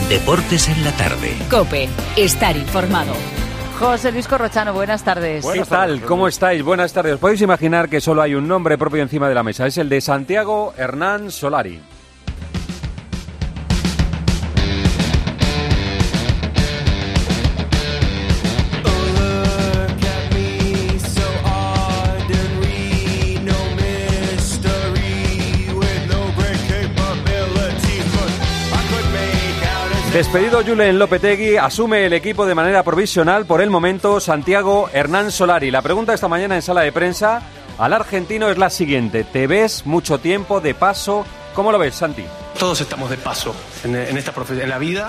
Deportes en la tarde. COPE. Estar informado. José Luis Corrochano, buenas tardes. ¿Qué tal? ¿Cómo estáis? Buenas tardes. Os podéis imaginar que solo hay un nombre propio encima de la mesa. Es el de Santiago Hernán Solari. Despedido Julen Lopetegui, asume el equipo de manera provisional por el momento Santiago Hernán Solari. La pregunta esta mañana en sala de prensa al argentino es la siguiente: ¿te ves mucho tiempo de paso? ¿Cómo lo ves, Santi? Todos estamos de paso en la vida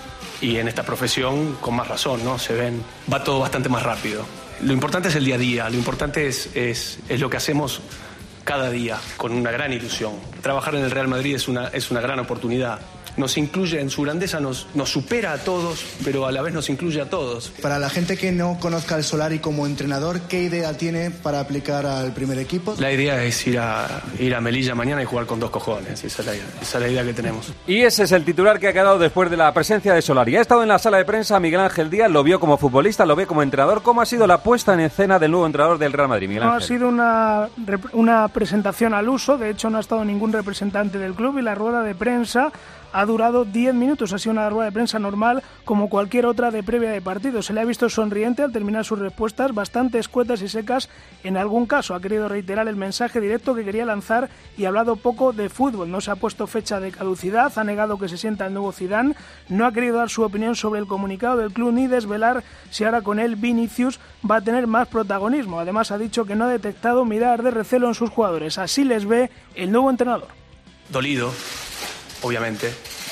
y en esta profesión con más razón, ¿no? Va todo bastante más rápido. Lo importante es el día a día, lo importante es lo que hacemos cada día con una gran ilusión. Trabajar en el Real Madrid es una gran oportunidad. Nos incluye en su grandeza, nos supera a todos, pero a la vez nos incluye a todos. Para la gente que no conozca al Solari como entrenador, ¿qué idea tiene para aplicar al primer equipo? La idea es ir a Melilla mañana y jugar con 2 cojones. Esa es la idea que tenemos. Y ese es el titular que ha quedado después de la presencia de Solari. Ha estado en la sala de prensa Miguel Ángel Díaz, lo vio como futbolista, lo ve como entrenador. ¿Cómo ha sido la puesta en escena del nuevo entrenador del Real Madrid, Miguel Ángel? Ha sido una presentación al uso, de hecho no ha estado ningún representante del club y la rueda de prensa ha durado 10 minutos, ha sido una rueda de prensa normal como cualquier otra de previa de partido. Se le ha visto sonriente al terminar sus respuestas, bastante escuetas y secas en algún caso. Ha querido reiterar el mensaje directo que quería lanzar y ha hablado poco de fútbol. No se ha puesto fecha de caducidad, ha negado que se sienta el nuevo Zidane, no ha querido dar su opinión sobre el comunicado del club ni desvelar si ahora con él Vinicius va a tener más protagonismo. Además ha dicho que no ha detectado mirar de recelo en sus jugadores. Así les ve el nuevo entrenador. Dolido, obviamente,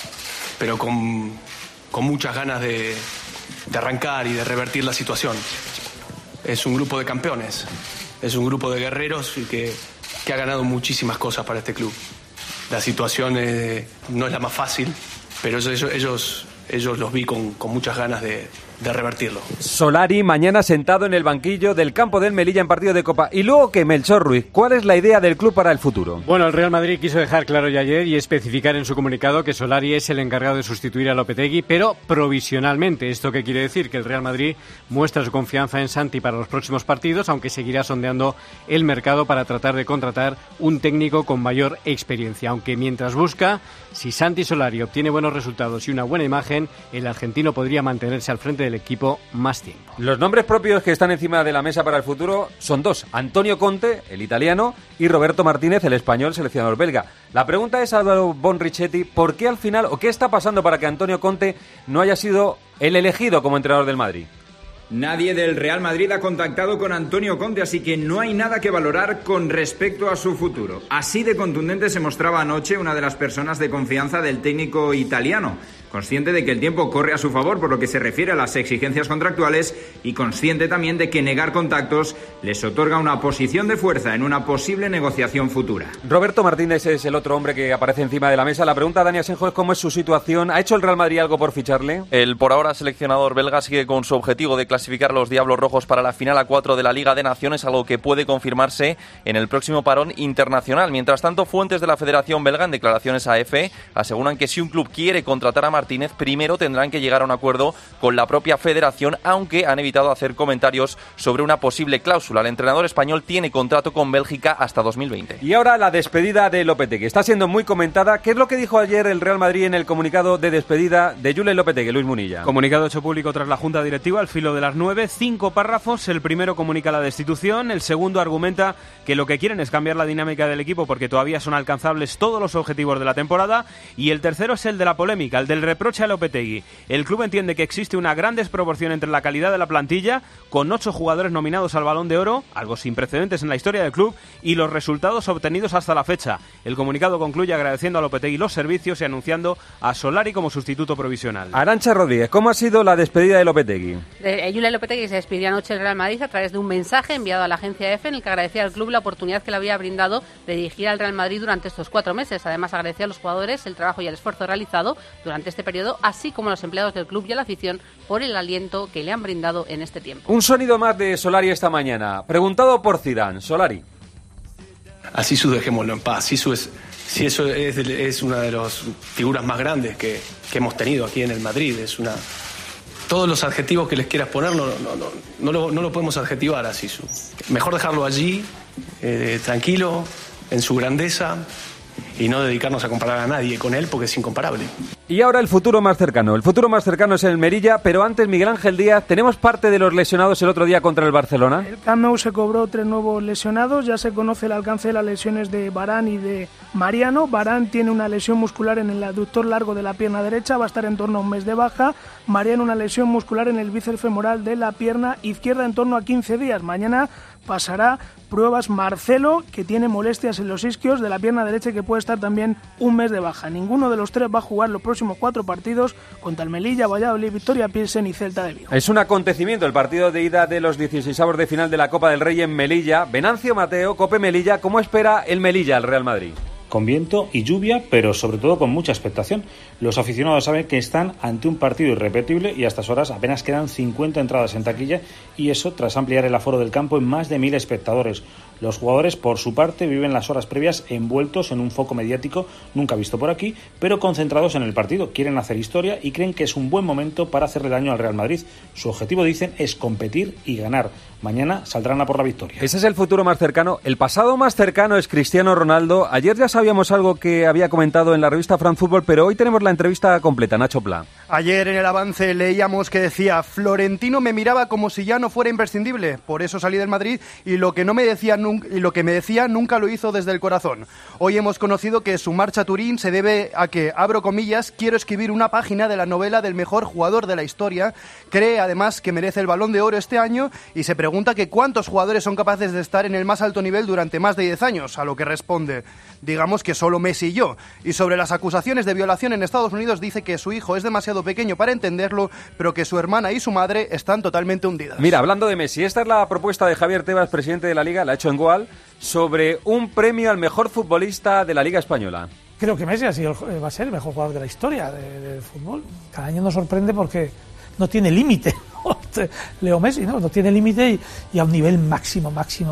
pero con muchas ganas de arrancar y de revertir la situación. Es un grupo de campeones, es un grupo de guerreros y que ha ganado muchísimas cosas para este club. La situación no es la más fácil, pero ellos los vi con muchas ganas de revertirlo. Solari mañana sentado en el banquillo del campo del Melilla en partido de Copa. Y luego que Melchor Ruiz, ¿cuál es la idea del club para el futuro? Bueno, el Real Madrid quiso dejar claro ya ayer y especificar en su comunicado que Solari es el encargado de sustituir a Lopetegui, pero provisionalmente. ¿Esto qué quiere decir? Que el Real Madrid muestra su confianza en Santi para los próximos partidos, aunque seguirá sondeando el mercado para tratar de contratar un técnico con mayor experiencia. Aunque mientras busca, si Santi Solari obtiene buenos resultados y una buena imagen, el argentino podría mantenerse al frente del equipo más tiempo. Los nombres propios que están encima de la mesa para el futuro son 2: Antonio Conte, el italiano, y Roberto Martínez, el español seleccionador belga. La pregunta es, Álvaro Bonrichetti, ¿por qué al final, o qué está pasando para que Antonio Conte no haya sido el elegido como entrenador del Madrid? Nadie del Real Madrid ha contactado con Antonio Conte, así que no hay nada que valorar con respecto a su futuro. Así de contundente se mostraba anoche una de las personas de confianza del técnico italiano, consciente de que el tiempo corre a su favor por lo que se refiere a las exigencias contractuales y consciente también de que negar contactos les otorga una posición de fuerza en una posible negociación futura. Roberto Martínez es el otro hombre que aparece encima de la mesa. La pregunta, Dani Asenjo, es cómo es su situación. ¿Ha hecho el Real Madrid algo por ficharle? El por ahora seleccionador belga sigue con su objetivo de clasificar a los Diablos Rojos para la final A4 de la Liga de Naciones, algo que puede confirmarse en el próximo parón internacional. Mientras tanto, fuentes de la Federación Belga en declaraciones a EFE aseguran que si un club quiere contratar a Martínez, primero tendrán que llegar a un acuerdo con la propia federación, aunque han evitado hacer comentarios sobre una posible cláusula. El entrenador español tiene contrato con Bélgica hasta 2020. Y ahora la despedida de Lopetegui. Está siendo muy comentada. ¿Qué es lo que dijo ayer el Real Madrid en el comunicado de despedida de Julen Lopetegui, Luis Munilla? Comunicado hecho público tras la Junta Directiva al filo de las 9, 5 párrafos. El primero comunica la destitución, el segundo argumenta que lo que quieren es cambiar la dinámica del equipo porque todavía son alcanzables todos los objetivos de la temporada, y el tercero es el de la polémica, el del reproche a Lopetegui. El club entiende que existe una gran desproporción entre la calidad de la plantilla, con 8 jugadores nominados al Balón de Oro, algo sin precedentes en la historia del club, y los resultados obtenidos hasta la fecha. El comunicado concluye agradeciendo a Lopetegui los servicios y anunciando a Solari como sustituto provisional. Arantxa Rodríguez, ¿cómo ha sido la despedida de Lopetegui? Julen Lopetegui se despidió anoche del Real Madrid a través de un mensaje enviado a la agencia EFE en el que agradecía al club la oportunidad que le había brindado de dirigir al Real Madrid durante estos 4 meses. Además, agradecía a los jugadores el trabajo y el esfuerzo realizado durante este periodo, así como a los empleados del club y a la afición por el aliento que le han brindado en este tiempo. Un sonido más de Solari esta mañana. Preguntado por Zidane, Solari. A Zizou dejémoslo en paz. Zizou si eso es una de las figuras más grandes que hemos tenido aquí en el Madrid. Todos los adjetivos que les quieras poner no lo podemos adjetivar así. Mejor dejarlo allí, tranquilo, en su grandeza, y no dedicarnos a comparar a nadie con él, porque es incomparable. Y ahora el futuro más cercano. El futuro más cercano es el Melilla, pero antes, Miguel Ángel Díaz, ¿tenemos parte de los lesionados el otro día contra el Barcelona? El Camp Nou se cobró 3 nuevos lesionados. Ya se conoce el alcance de las lesiones de Varane y de Mariano. Varane tiene una lesión muscular en el aductor largo de la pierna derecha, va a estar en torno a un mes de baja. Mariano una lesión muscular en el bíceps femoral de la pierna izquierda en torno a 15 días. Mañana pasará pruebas Marcelo, que tiene molestias en los isquios de la pierna derecha y que puede estar también un mes de baja. Ninguno de los tres va a jugar los próximos 4 partidos contra el Melilla, Valladolid, Victoria Pilsen y Celta de Vigo. Es un acontecimiento el partido de ida de los 16avos de final de la Copa del Rey en Melilla. Venancio Mateo, Cope Melilla, ¿cómo espera el Melilla al Real Madrid? Con viento y lluvia, pero sobre todo con mucha expectación. Los aficionados saben que están ante un partido irrepetible y a estas horas apenas quedan 50 entradas en taquilla, y eso tras ampliar el aforo del campo en más de 1.000 espectadores. Los jugadores, por su parte, viven las horas previas envueltos en un foco mediático nunca visto por aquí, pero concentrados en el partido. Quieren hacer historia y creen que es un buen momento para hacerle daño al Real Madrid. Su objetivo, dicen, es competir y ganar. Mañana saldrán a por la victoria. Ese es el futuro más cercano. El pasado más cercano es Cristiano Ronaldo. Ayer ya sabíamos algo que había comentado en la revista France Football, pero hoy tenemos la entrevista completa. Nacho Pla. Ayer en el avance leíamos que decía: Florentino me miraba como si ya no fuera imprescindible, por eso salí del Madrid y lo que me decía nunca lo hizo desde el corazón. Hoy hemos conocido que su marcha a Turín se debe a que, abro comillas, quiero escribir una página de la novela del mejor jugador de la historia. Cree además que merece el Balón de Oro este año y se pregunta que cuántos jugadores son capaces de estar en el más alto nivel durante más de 10 años, a lo que responde: digamos que solo Messi y yo. Y sobre las acusaciones de violación en Estados Unidos dice que su hijo es demasiado pequeño para entenderlo, pero que su hermana y su madre están totalmente hundidas. Mira, hablando de Messi, esta es la propuesta de Javier Tebas, presidente de la Liga, la ha hecho en Goal, sobre un premio al mejor futbolista de la Liga Española. Creo que Messi va a ser el mejor jugador de la historia del fútbol. Cada año nos sorprende porque no tiene límite. Leo Messi, no tiene límite y a un nivel máximo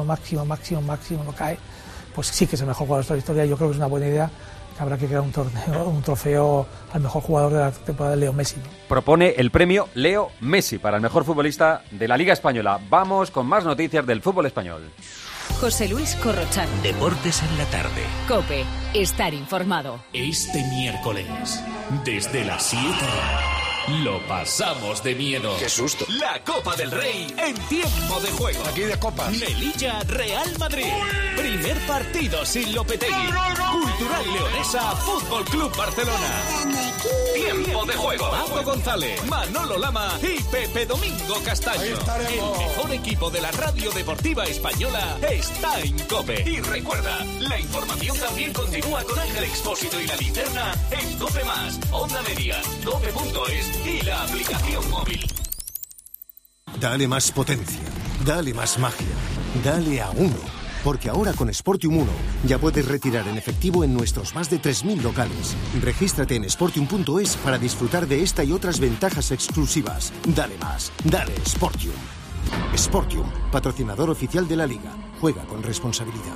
no cae. Pues sí que es el mejor jugador de la historia. Yo creo que es una buena idea, que habrá que crear un trofeo al mejor jugador de la temporada de Leo Messi, ¿no? Propone el premio Leo Messi para el mejor futbolista de la Liga Española. Vamos con más noticias del fútbol español. José Luis Corrochano. Deportes en la tarde. COPE. Estar informado. Este miércoles, desde las 7... lo pasamos de miedo. ¡Qué susto! La Copa del Rey en tiempo de juego. Aquí de copas. Melilla, Real Madrid. Primer partido sin Lopetegui. Cultural Leonesa, Fútbol Club Barcelona. Tiempo de juego. Pablo González, Manolo Lama y Pepe Domingo Castaño. El mejor equipo de la radio deportiva española está en COPE. Y recuerda, la información también continúa con Ángel Expósito y La Linterna en COPE+, Onda Media, COPE.es y la aplicación móvil. Dale más potencia, dale más magia, dale a uno. Porque ahora con Sportium 1 ya puedes retirar en efectivo en nuestros más de 3.000 locales. Regístrate en sportium.es para disfrutar de esta y otras ventajas exclusivas. Dale más, dale Sportium. Sportium, patrocinador oficial de la Liga. Juega con responsabilidad.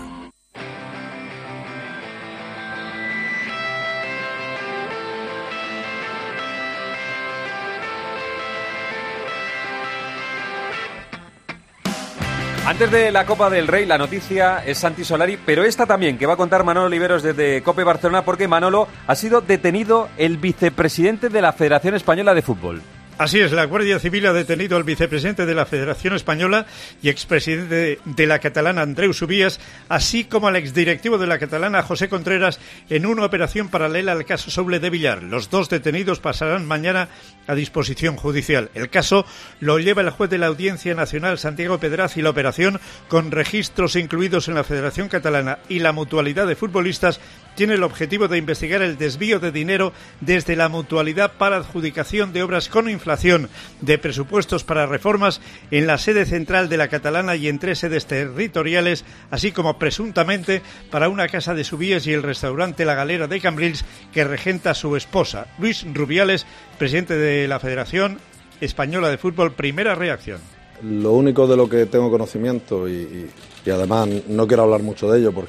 Antes de la Copa del Rey, la noticia es Santi Solari, pero esta también, que va a contar Manolo Oliveros desde COPE Barcelona, porque Manolo, ha sido detenido el vicepresidente de la Federación Española de Fútbol. Así es, la Guardia Civil ha detenido al vicepresidente de la Federación Española y expresidente de la catalana, Andreu Subías, así como al exdirectivo de la catalana, José Contreras, en una operación paralela al caso Soule de Villar. Los dos detenidos pasarán mañana a disposición judicial. El caso lo lleva el juez de la Audiencia Nacional, Santiago Pedraz, y la operación, con registros incluidos en la Federación Catalana y la Mutualidad de Futbolistas, tiene el objetivo de investigar el desvío de dinero desde la Mutualidad para adjudicación de obras con inflación, de presupuestos para reformas en la sede central de la catalana y en 3 sedes territoriales, así como presuntamente para una casa de Subías y el restaurante La Galera de Cambrils que regenta su esposa. Luis Rubiales, presidente de la Federación Española de Fútbol, primera reacción. Lo único de lo que tengo conocimiento y además no quiero hablar mucho de ello porque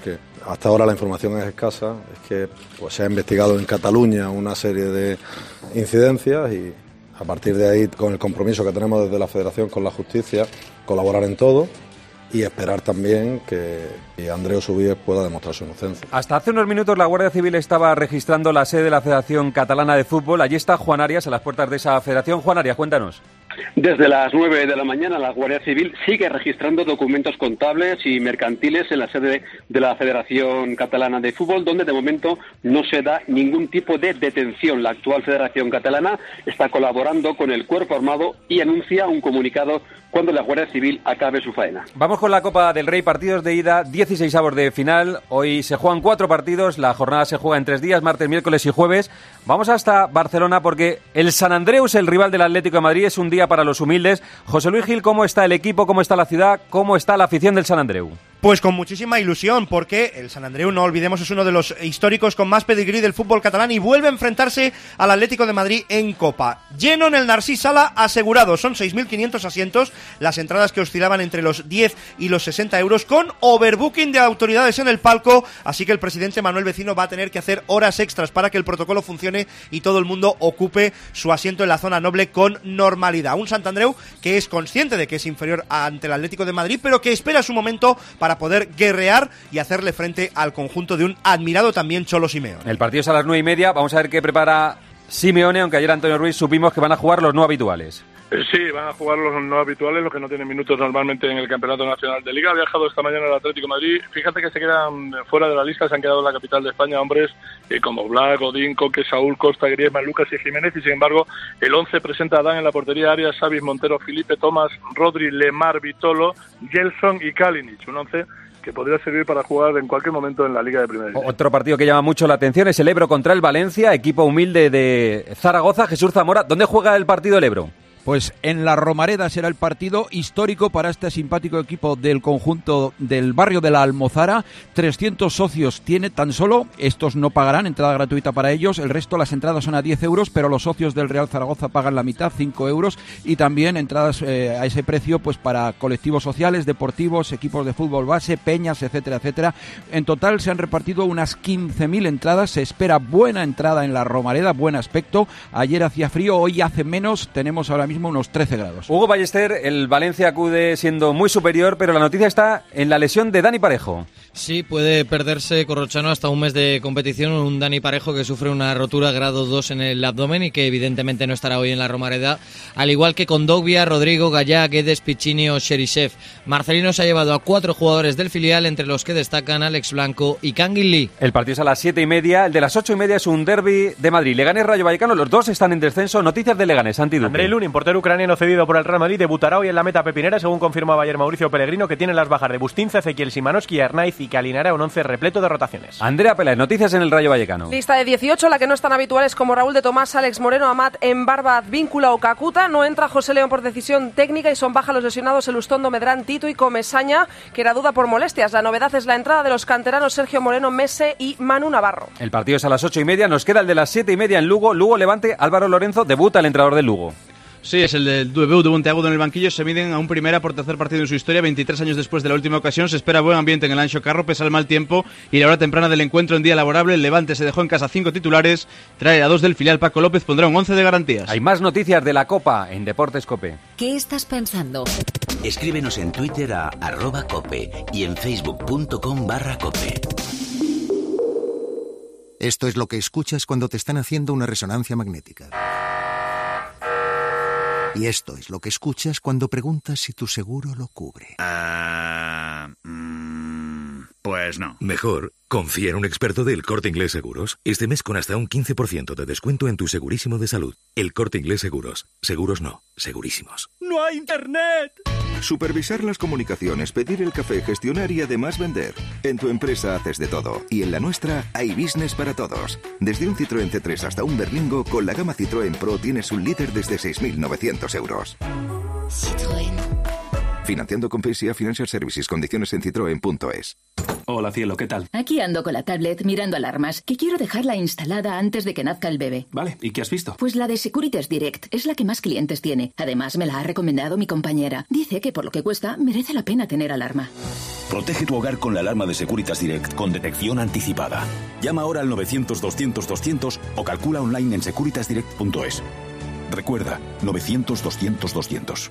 hasta ahora la información es escasa, es que pues, se ha investigado en Cataluña una serie de incidencias y a partir de ahí, con el compromiso que tenemos desde la Federación con la justicia, colaborar en todo y esperar también que Andreu Subíes pueda demostrar su inocencia. Hasta hace unos minutos la Guardia Civil estaba registrando la sede de la Federación Catalana de Fútbol. Allí está Juan Arias, a las puertas de esa federación. Juan Arias, cuéntanos. Desde las 9 de la mañana la Guardia Civil sigue registrando documentos contables y mercantiles en la sede de la Federación Catalana de Fútbol, donde de momento no se da ningún tipo de detención. La actual Federación Catalana está colaborando con el Cuerpo Armado y anuncia un comunicado cuando la Guardia Civil acabe su faena. Vamos con la Copa del Rey, partidos de ida, 16avos de final. Hoy se juegan 4 partidos, la jornada se juega en 3 días, martes, miércoles y jueves. Vamos hasta Barcelona porque el Sant Andreu, el rival del Atlético de Madrid, es un día para los humildes. José Luis Gil, ¿cómo está el equipo, cómo está la ciudad, cómo está la afición del Sant Andreu? Pues con muchísima ilusión, porque el Sant Andreu, no olvidemos, es uno de los históricos con más pedigrí del fútbol catalán y vuelve a enfrentarse al Atlético de Madrid en Copa. Lleno en el Narcís Sala asegurado, son 6.500 asientos, las entradas que oscilaban entre los 10 y los 60 euros, con overbooking de autoridades en el palco, así que el presidente Manuel Vecino va a tener que hacer horas extras para que el protocolo funcione y todo el mundo ocupe su asiento en la zona noble con normalidad. Un Sant Andreu que es consciente de que es inferior ante el Atlético de Madrid, pero que espera su momento para poder guerrear y hacerle frente al conjunto de un admirado también Cholo Simeone. El partido es a las 9:30, vamos a ver qué prepara Simeone, aunque ayer Antonio Ruiz supimos que van a jugar los no habituales. Sí, van a jugar los no habituales, los que no tienen minutos normalmente en el Campeonato Nacional de Liga. Ha viajado esta mañana el Atlético de Madrid. Fíjate que se quedan fuera de la lista, se han quedado en la capital de España hombres como Black, Godín, Coque, Saúl, Costa, Griezmann, Lucas y Jiménez, y sin embargo el 11 presenta a Adán en la portería, Arias, Savic, Montero, Felipe, Tomás, Rodri, Lemar, Vitolo, Gelson y Kalinic. Un 11 que podría servir para jugar en cualquier momento en la Liga de Primera División. Otro partido que llama mucho la atención es el Ebro contra el Valencia, equipo humilde de Zaragoza. Jesús Zamora, ¿dónde juega el partido el Ebro? Pues en la Romareda será el partido histórico para este simpático equipo del conjunto del barrio de la Almozara. 300 socios tiene tan solo, estos no pagarán, entrada gratuita para ellos, el resto las entradas son a 10 euros, pero los socios del Real Zaragoza pagan la mitad, 5 euros, y también entradas a ese precio pues para colectivos sociales, deportivos, equipos de fútbol base, peñas, etcétera, etcétera. En total se han repartido unas 15.000 entradas, se espera buena entrada en la Romareda, buen aspecto. Ayer hacía frío, hoy hace menos, tenemos ahora mismo unos 13 grados. Hugo Ballester, el Valencia acude siendo muy superior, pero la noticia está en la lesión de Dani Parejo. Sí, puede perderse Corrochano hasta un mes de competición, un Dani Parejo que sufre una rotura grado 2 en el abdomen y que evidentemente no estará hoy en la Romareda, al igual que Kondogbia, Rodrigo, Gallá, Guedes, Piccini o Cherisev. Marcelino se ha llevado a 4 jugadores del filial, entre los que destacan Alex Blanco y Kangin Lee. El partido es a las 7:30, el de las 8:30 es un derbi de Madrid. Leganés, Rayo Vallecano, los dos están en descenso. Noticias de Leganés, Santi Duque. Andrei Lunin, portero ucraniano cedido por el Real Madrid, debutará hoy en la meta pepinera, según confirmaba ayer Mauricio Pellegrino, que tiene las bajas de Bustinza, Ezequiel Simanowski y Arnaiz, y que alineará un 11 repleto de rotaciones. Andrea Peláez, noticias en el Rayo Vallecano. Lista de 18, la que no están habituales como Raúl de Tomás, Alex Moreno, Amat, Embarba, Advíncula o Cacuta. No entra José León por decisión técnica y son baja los lesionados Elustondo, Medrán, Tito y Comesaña, que era duda por molestias. La novedad es la entrada de los canteranos Sergio Moreno, Mese y Manu Navarro. El partido es a las 8:30, nos queda el de las 7:30 en Lugo. Lugo Levante, Álvaro Lorenzo, debuta el entrenador del Lugo. Sí, es el del debut de Monteagudo en el banquillo. Se miden a un primera por tercer partido en su historia. 23 años después de la última ocasión. Se espera buen ambiente en el Anxo Carro, pese al mal tiempo y la hora temprana del encuentro en día laborable. El Levante se dejó en casa 5 titulares. Trae a 2 del filial. Paco López pondrá un 11 de garantías. Hay más noticias de la Copa en Deportes COPE. ¿Qué estás pensando? Escríbenos en Twitter a @cope y en facebook.com/cope. Esto es lo que escuchas cuando te están haciendo una resonancia magnética. Y esto es lo que escuchas cuando preguntas si tu seguro lo cubre. Pues no. Mejor, confía en un experto del Corte Inglés Seguros. Este mes con hasta un 15% de descuento en tu segurísimo de salud. El Corte Inglés Seguros. Seguros no, segurísimos. ¡No hay internet! Supervisar las comunicaciones, pedir el café, gestionar y además vender. En tu empresa haces de todo. Y en la nuestra hay business para todos. Desde un Citroën C3 hasta un Berlingo, con la gama Citroën Pro tienes un líder desde 6.900 euros. Citroën. Financiando con PSA Financial Services. Condiciones en citroen.es. Hola, cielo, ¿qué tal? Aquí ando con la tablet mirando alarmas, que quiero dejarla instalada antes de que nazca el bebé. Vale, ¿y qué has visto? Pues la de Securitas Direct, es la que más clientes tiene. Además, me la ha recomendado mi compañera. Dice que por lo que cuesta, merece la pena tener alarma. Protege tu hogar con la alarma de Securitas Direct con detección anticipada. Llama ahora al 900-200-200 o calcula online en securitasdirect.es. Recuerda, 900-200-200.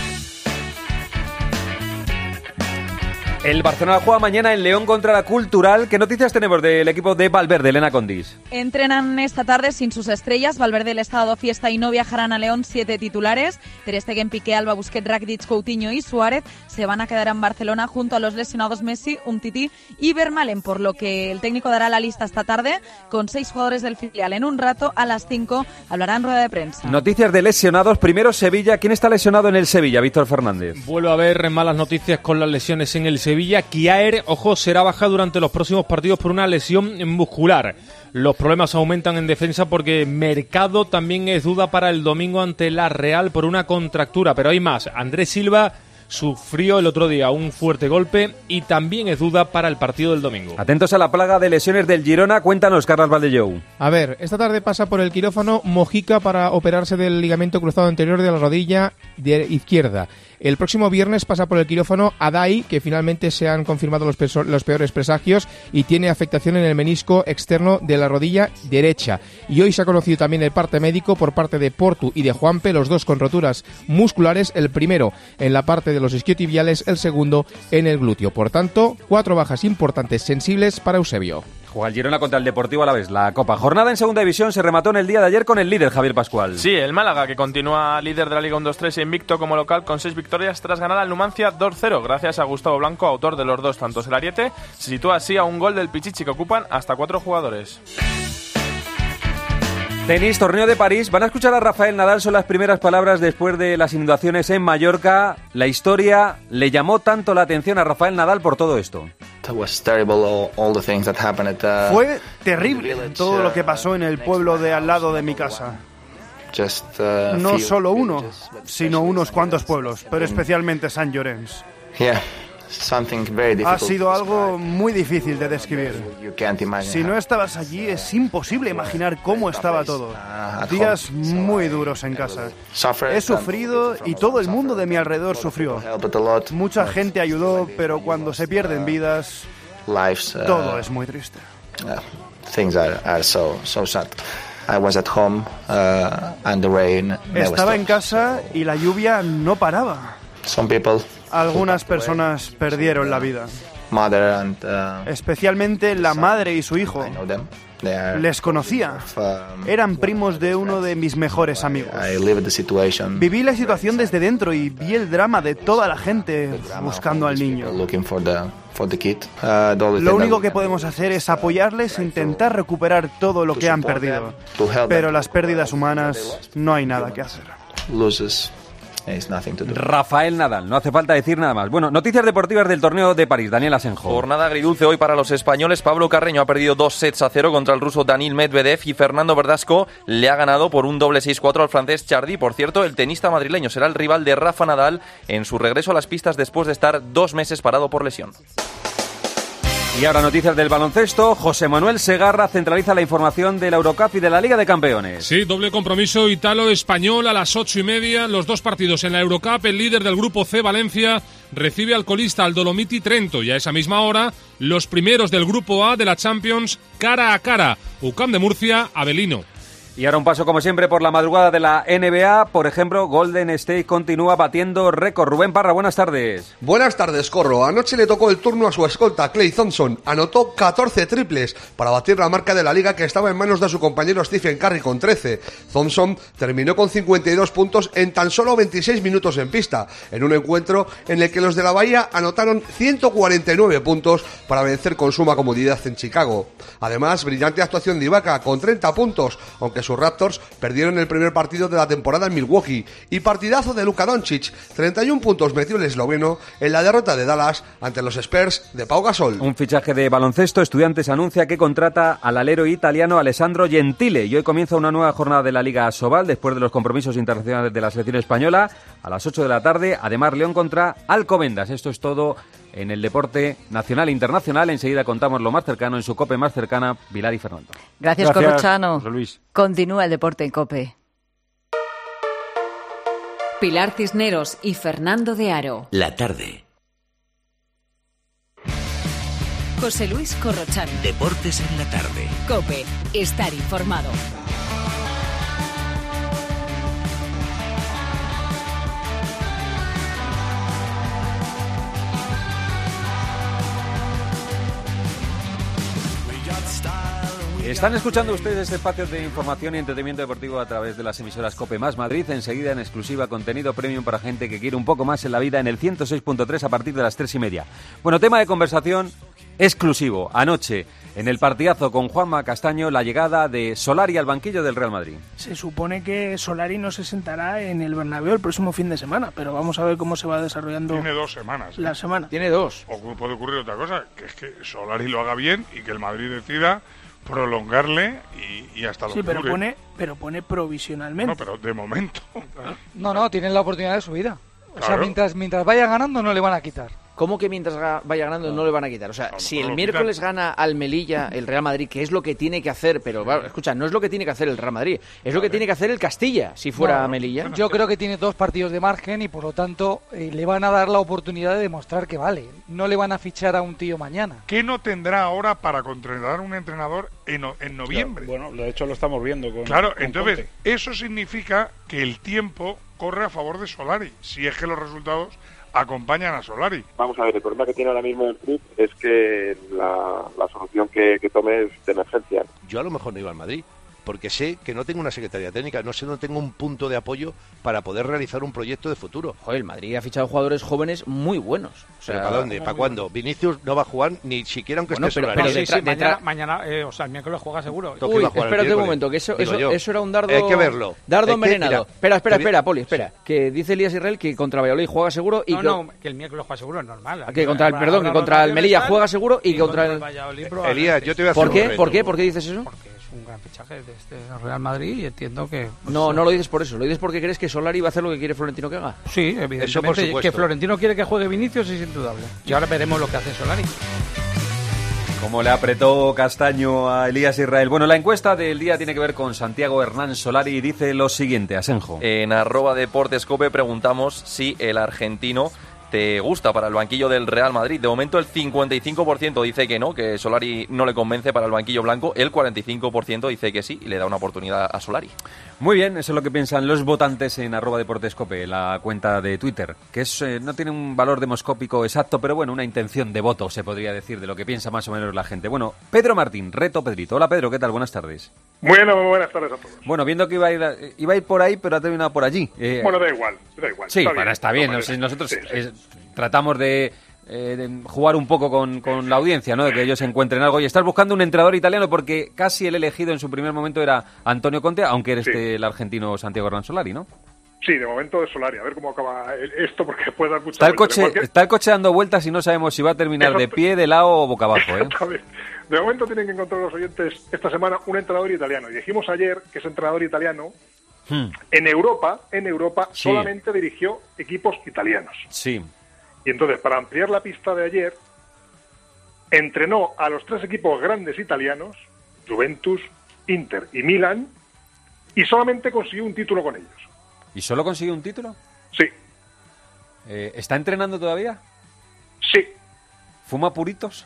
El Barcelona juega mañana en León contra la Cultural. ¿Qué noticias tenemos del equipo de Valverde, Elena Condis? Entrenan esta tarde sin sus estrellas. Valverde el estado fiesta y no viajarán a León 7 titulares. Ter Stegen, Piqué, Alba, Busquets, Rakitic, Coutinho y Suárez se van a quedar en Barcelona junto a los lesionados Messi, Umtiti y Vermaelen, por lo que el técnico dará la lista esta tarde con 6 jugadores del filial. En un rato, a las 5, hablará en rueda de prensa. Noticias de lesionados. Primero Sevilla. ¿Quién está lesionado en el Sevilla? Víctor Fernández. Vuelve a haber malas noticias con las lesiones en el Sevilla. Kjaer, ojo, será baja durante los próximos partidos por una lesión muscular. Los problemas aumentan en defensa porque Mercado también es duda para el domingo ante la Real por una contractura. Pero hay más. Andrés Silva sufrió el otro día un fuerte golpe y también es duda para el partido del domingo. Atentos a la plaga de lesiones del Girona. Cuéntanos, Carlos Valdellou. A ver, esta tarde pasa por el quirófano Mojica para operarse del ligamento cruzado anterior de la rodilla izquierda. El próximo viernes pasa por el quirófano Adai, que finalmente se han confirmado los peores presagios y tiene afectación en el menisco externo de la rodilla derecha. Y hoy se ha conocido también el parte médico por parte de Portu y de Juanpe, los dos con roturas musculares, el primero en la parte de los isquiotibiales, el segundo en el glúteo. Por tanto, 4 bajas importantes sensibles para Eusebio. Juega el Girona contra el Deportivo Alavés, la Copa. Jornada en Segunda División se remató en el día de ayer con el líder, Javier Pascual. Sí, el Málaga, que continúa líder de la Liga 1-2-3 invicto como local con 6 victorias tras ganar al Numancia 2-0, gracias a Gustavo Blanco, autor de los 2 tantos. El Ariete se sitúa así a un gol del Pichichi, que ocupan hasta 4 jugadores. Tenis, torneo de París. Van a escuchar a Rafael Nadal, son las primeras palabras después de las inundaciones en Mallorca. La historia le llamó tanto la atención a Rafael Nadal por todo esto. Fue terrible todo lo que pasó en el pueblo de al lado de mi casa. No solo uno, sino unos cuantos pueblos, pero especialmente Sant Llorenç. Ha sido algo muy difícil de describir. Si no estabas allí, es imposible imaginar cómo estaba todo. Días muy duros en casa. He sufrido y todo el mundo de mi alrededor sufrió. Mucha gente ayudó, pero cuando se pierden vidas, todo es muy triste. Estaba en casa y la lluvia no paraba. Algunas personas perdieron la vida, especialmente la madre y su hijo. Les conocía. Eran primos de uno de mis mejores amigos. Viví la situación desde dentro y vi el drama de toda la gente buscando al niño. Lo único que podemos hacer es apoyarles e intentar recuperar todo lo que han perdido. Pero las pérdidas humanas, no hay nada que hacer. Rafael Nadal, no hace falta decir nada más. Bueno, noticias deportivas del torneo de París, Daniel Asenjo. Jornada agridulce hoy para los españoles. Pablo Carreño ha perdido 2-0 contra el ruso Daniil Medvedev y Fernando Verdasco le ha ganado por un doble 6-4 al francés Chardy. Por cierto, el tenista madrileño será el rival de Rafa Nadal en su regreso a las pistas después de estar 2 meses parado por lesión. Y ahora noticias del baloncesto. José Manuel Segarra centraliza la información de la Eurocup y de la Liga de Campeones. Sí, doble compromiso italo-español a las 8:30. Los 2 partidos en la Eurocup. El líder del grupo C, Valencia, recibe al colista, al Dolomiti Trento. Y a esa misma hora, los primeros del grupo A de la Champions, cara a cara. UCAM de Murcia, Avelino. Y ahora un paso, como siempre, por la madrugada de la NBA. Por ejemplo, Golden State continúa batiendo récord. Rubén Parra, buenas tardes. Buenas tardes, Corro. Anoche le tocó el turno a su escolta, Klay Thompson. Anotó 14 triples para batir la marca de la liga que estaba en manos de su compañero Stephen Curry con 13. Thompson terminó con 52 puntos en tan solo 26 minutos en pista, en un encuentro en el que los de la Bahía anotaron 149 puntos para vencer con suma comodidad en Chicago. Además, brillante actuación de Ibaka con 30 puntos, aunque sus Raptors perdieron el primer partido de la temporada en Milwaukee, y partidazo de Luka Doncic, 31 puntos metió el esloveno en la derrota de Dallas ante los Spurs de Pau Gasol. Un fichaje de baloncesto. Estudiantes anuncia que contrata al alero italiano Alessandro Gentile, y hoy comienza una nueva jornada de la Liga Asobal después de los compromisos internacionales de la selección española a las 8 de la tarde. Además, León contra Alcobendas. Esto es todo en el deporte nacional e internacional. Enseguida contamos lo más cercano en su COPE más cercana, Pilar y Fernando. Gracias Corrochano. José Luis. Continúa el deporte en COPE. Pilar Cisneros y Fernando de Aro. La tarde. José Luis Corrochano. Deportes en la tarde. COPE. Estar informado. Están escuchando ustedes este espacio de información y entretenimiento deportivo a través de las emisoras COPE más Madrid. Enseguida, en exclusiva, contenido premium para gente que quiere un poco más en la vida en el 106.3 a partir de las 3:30. Bueno, tema de conversación exclusivo. Anoche, en el partidazo con Juanma Castaño, la llegada de Solari al banquillo del Real Madrid. Se supone que Solari no se sentará en el Bernabéu el próximo fin de semana, pero vamos a ver cómo se va desarrollando. Tiene 2 semanas. La semana. Tiene 2. O puede ocurrir otra cosa, que es que Solari lo haga bien y que el Madrid decida prolongarle y hasta lo que pero dure. pone provisionalmente. No, pero de momento. No, tienen la oportunidad de su vida. O Claro. sea, mientras vaya ganando no le van a quitar. ¿Cómo que mientras vaya ganando no le van a quitar? O sea, si el miércoles gana al Melilla el Real Madrid, que es lo que tiene que hacer, pero escucha, no es lo que tiene que hacer el Real Madrid, es lo que tiene que hacer el Castilla, si fuera Melilla. Yo creo que tiene 2 partidos de margen y por lo tanto le van a dar la oportunidad de demostrar que vale. No le van a fichar a un tío mañana. ¿Qué no tendrá ahora para contratar un entrenador en noviembre? Claro, bueno, de hecho lo estamos viendo con Claro, con entonces, Conte. eso significa que el tiempo corre a favor de Solari, si es que los resultados acompañan a Solari. Vamos a ver, el problema que tiene ahora mismo el club es que la solución que tome es de emergencia. Yo a lo mejor no iba al Madrid, porque sé que no tengo una secretaría técnica, no tengo un punto de apoyo para poder realizar un proyecto de futuro. Joder, el Madrid ha fichado jugadores jóvenes muy buenos. O sea, ¿Pero para dónde? ¿Para cuándo? Vinicius no va a jugar ni siquiera aunque esté Solari. Mañana, o sea, el miércoles juega seguro. Uy, espérate un momento, que eso era un dardo. Hay que verlo. Dardo envenenado. Espera, Poli, espera. Que dice Elías Israel que contra Valladolid juega seguro y que el miércoles juega seguro es normal. Que contra el Melilla juega seguro y contra el Valladolid. Elías, yo te voy a hacer un reto. ¿Por qué? ¿Por qué dices eso? Porque es un gran fichaje de este Real Madrid y entiendo que... No lo dices por eso, lo dices porque crees que Solari va a hacer lo que quiere Florentino que haga. Sí, evidentemente. Eso por supuesto. Que Florentino quiere que juegue Vinicius es indudable. Y ahora veremos lo que hace Solari. Como le apretó Castaño a Elías Israel. Bueno, la encuesta del día tiene que ver con Santiago Hernán Solari y dice lo siguiente, Asenjo. En @deportescope preguntamos si el argentino te gusta para el banquillo del Real Madrid. De momento el 55% dice que no, que Solari no le convence para el banquillo blanco. El 45% dice que sí y le da una oportunidad a Solari. Muy bien, eso es lo que piensan los votantes en @deportescope, la cuenta de Twitter, que es no tiene un valor demoscópico exacto, pero bueno, una intención de voto, se podría decir, de lo que piensa más o menos la gente. Bueno, Pedro Martín, reto Pedrito. Hola Pedro, ¿qué tal? Buenas tardes. Muy buenas tardes a todos. Bueno, viendo que iba a ir por ahí, pero ha terminado por allí. Bueno, da igual. Sí, está bien. Nosotros tratamos de jugar un poco con la audiencia, ¿no? De que ellos encuentren algo. Y estás buscando un entrenador italiano porque casi el elegido en su primer momento era Antonio Conte, aunque eres el argentino Santiago Hernán Solari, ¿no? Sí, de momento es Solari. A ver cómo acaba esto porque puede dar mucha Está el coche dando vueltas y no sabemos si va a terminar de pie, de lado o boca abajo, ¿eh? De momento tienen que encontrar los oyentes esta semana un entrenador italiano. Y dijimos ayer que ese entrenador italiano en Europa solamente dirigió equipos italianos. Sí. Y entonces, para ampliar la pista de ayer, entrenó a los 3 equipos grandes italianos, Juventus, Inter y Milan, y solamente consiguió un título con ellos. ¿Y solo consiguió un título? Sí. ¿Está entrenando todavía? Sí. ¿Fuma puritos?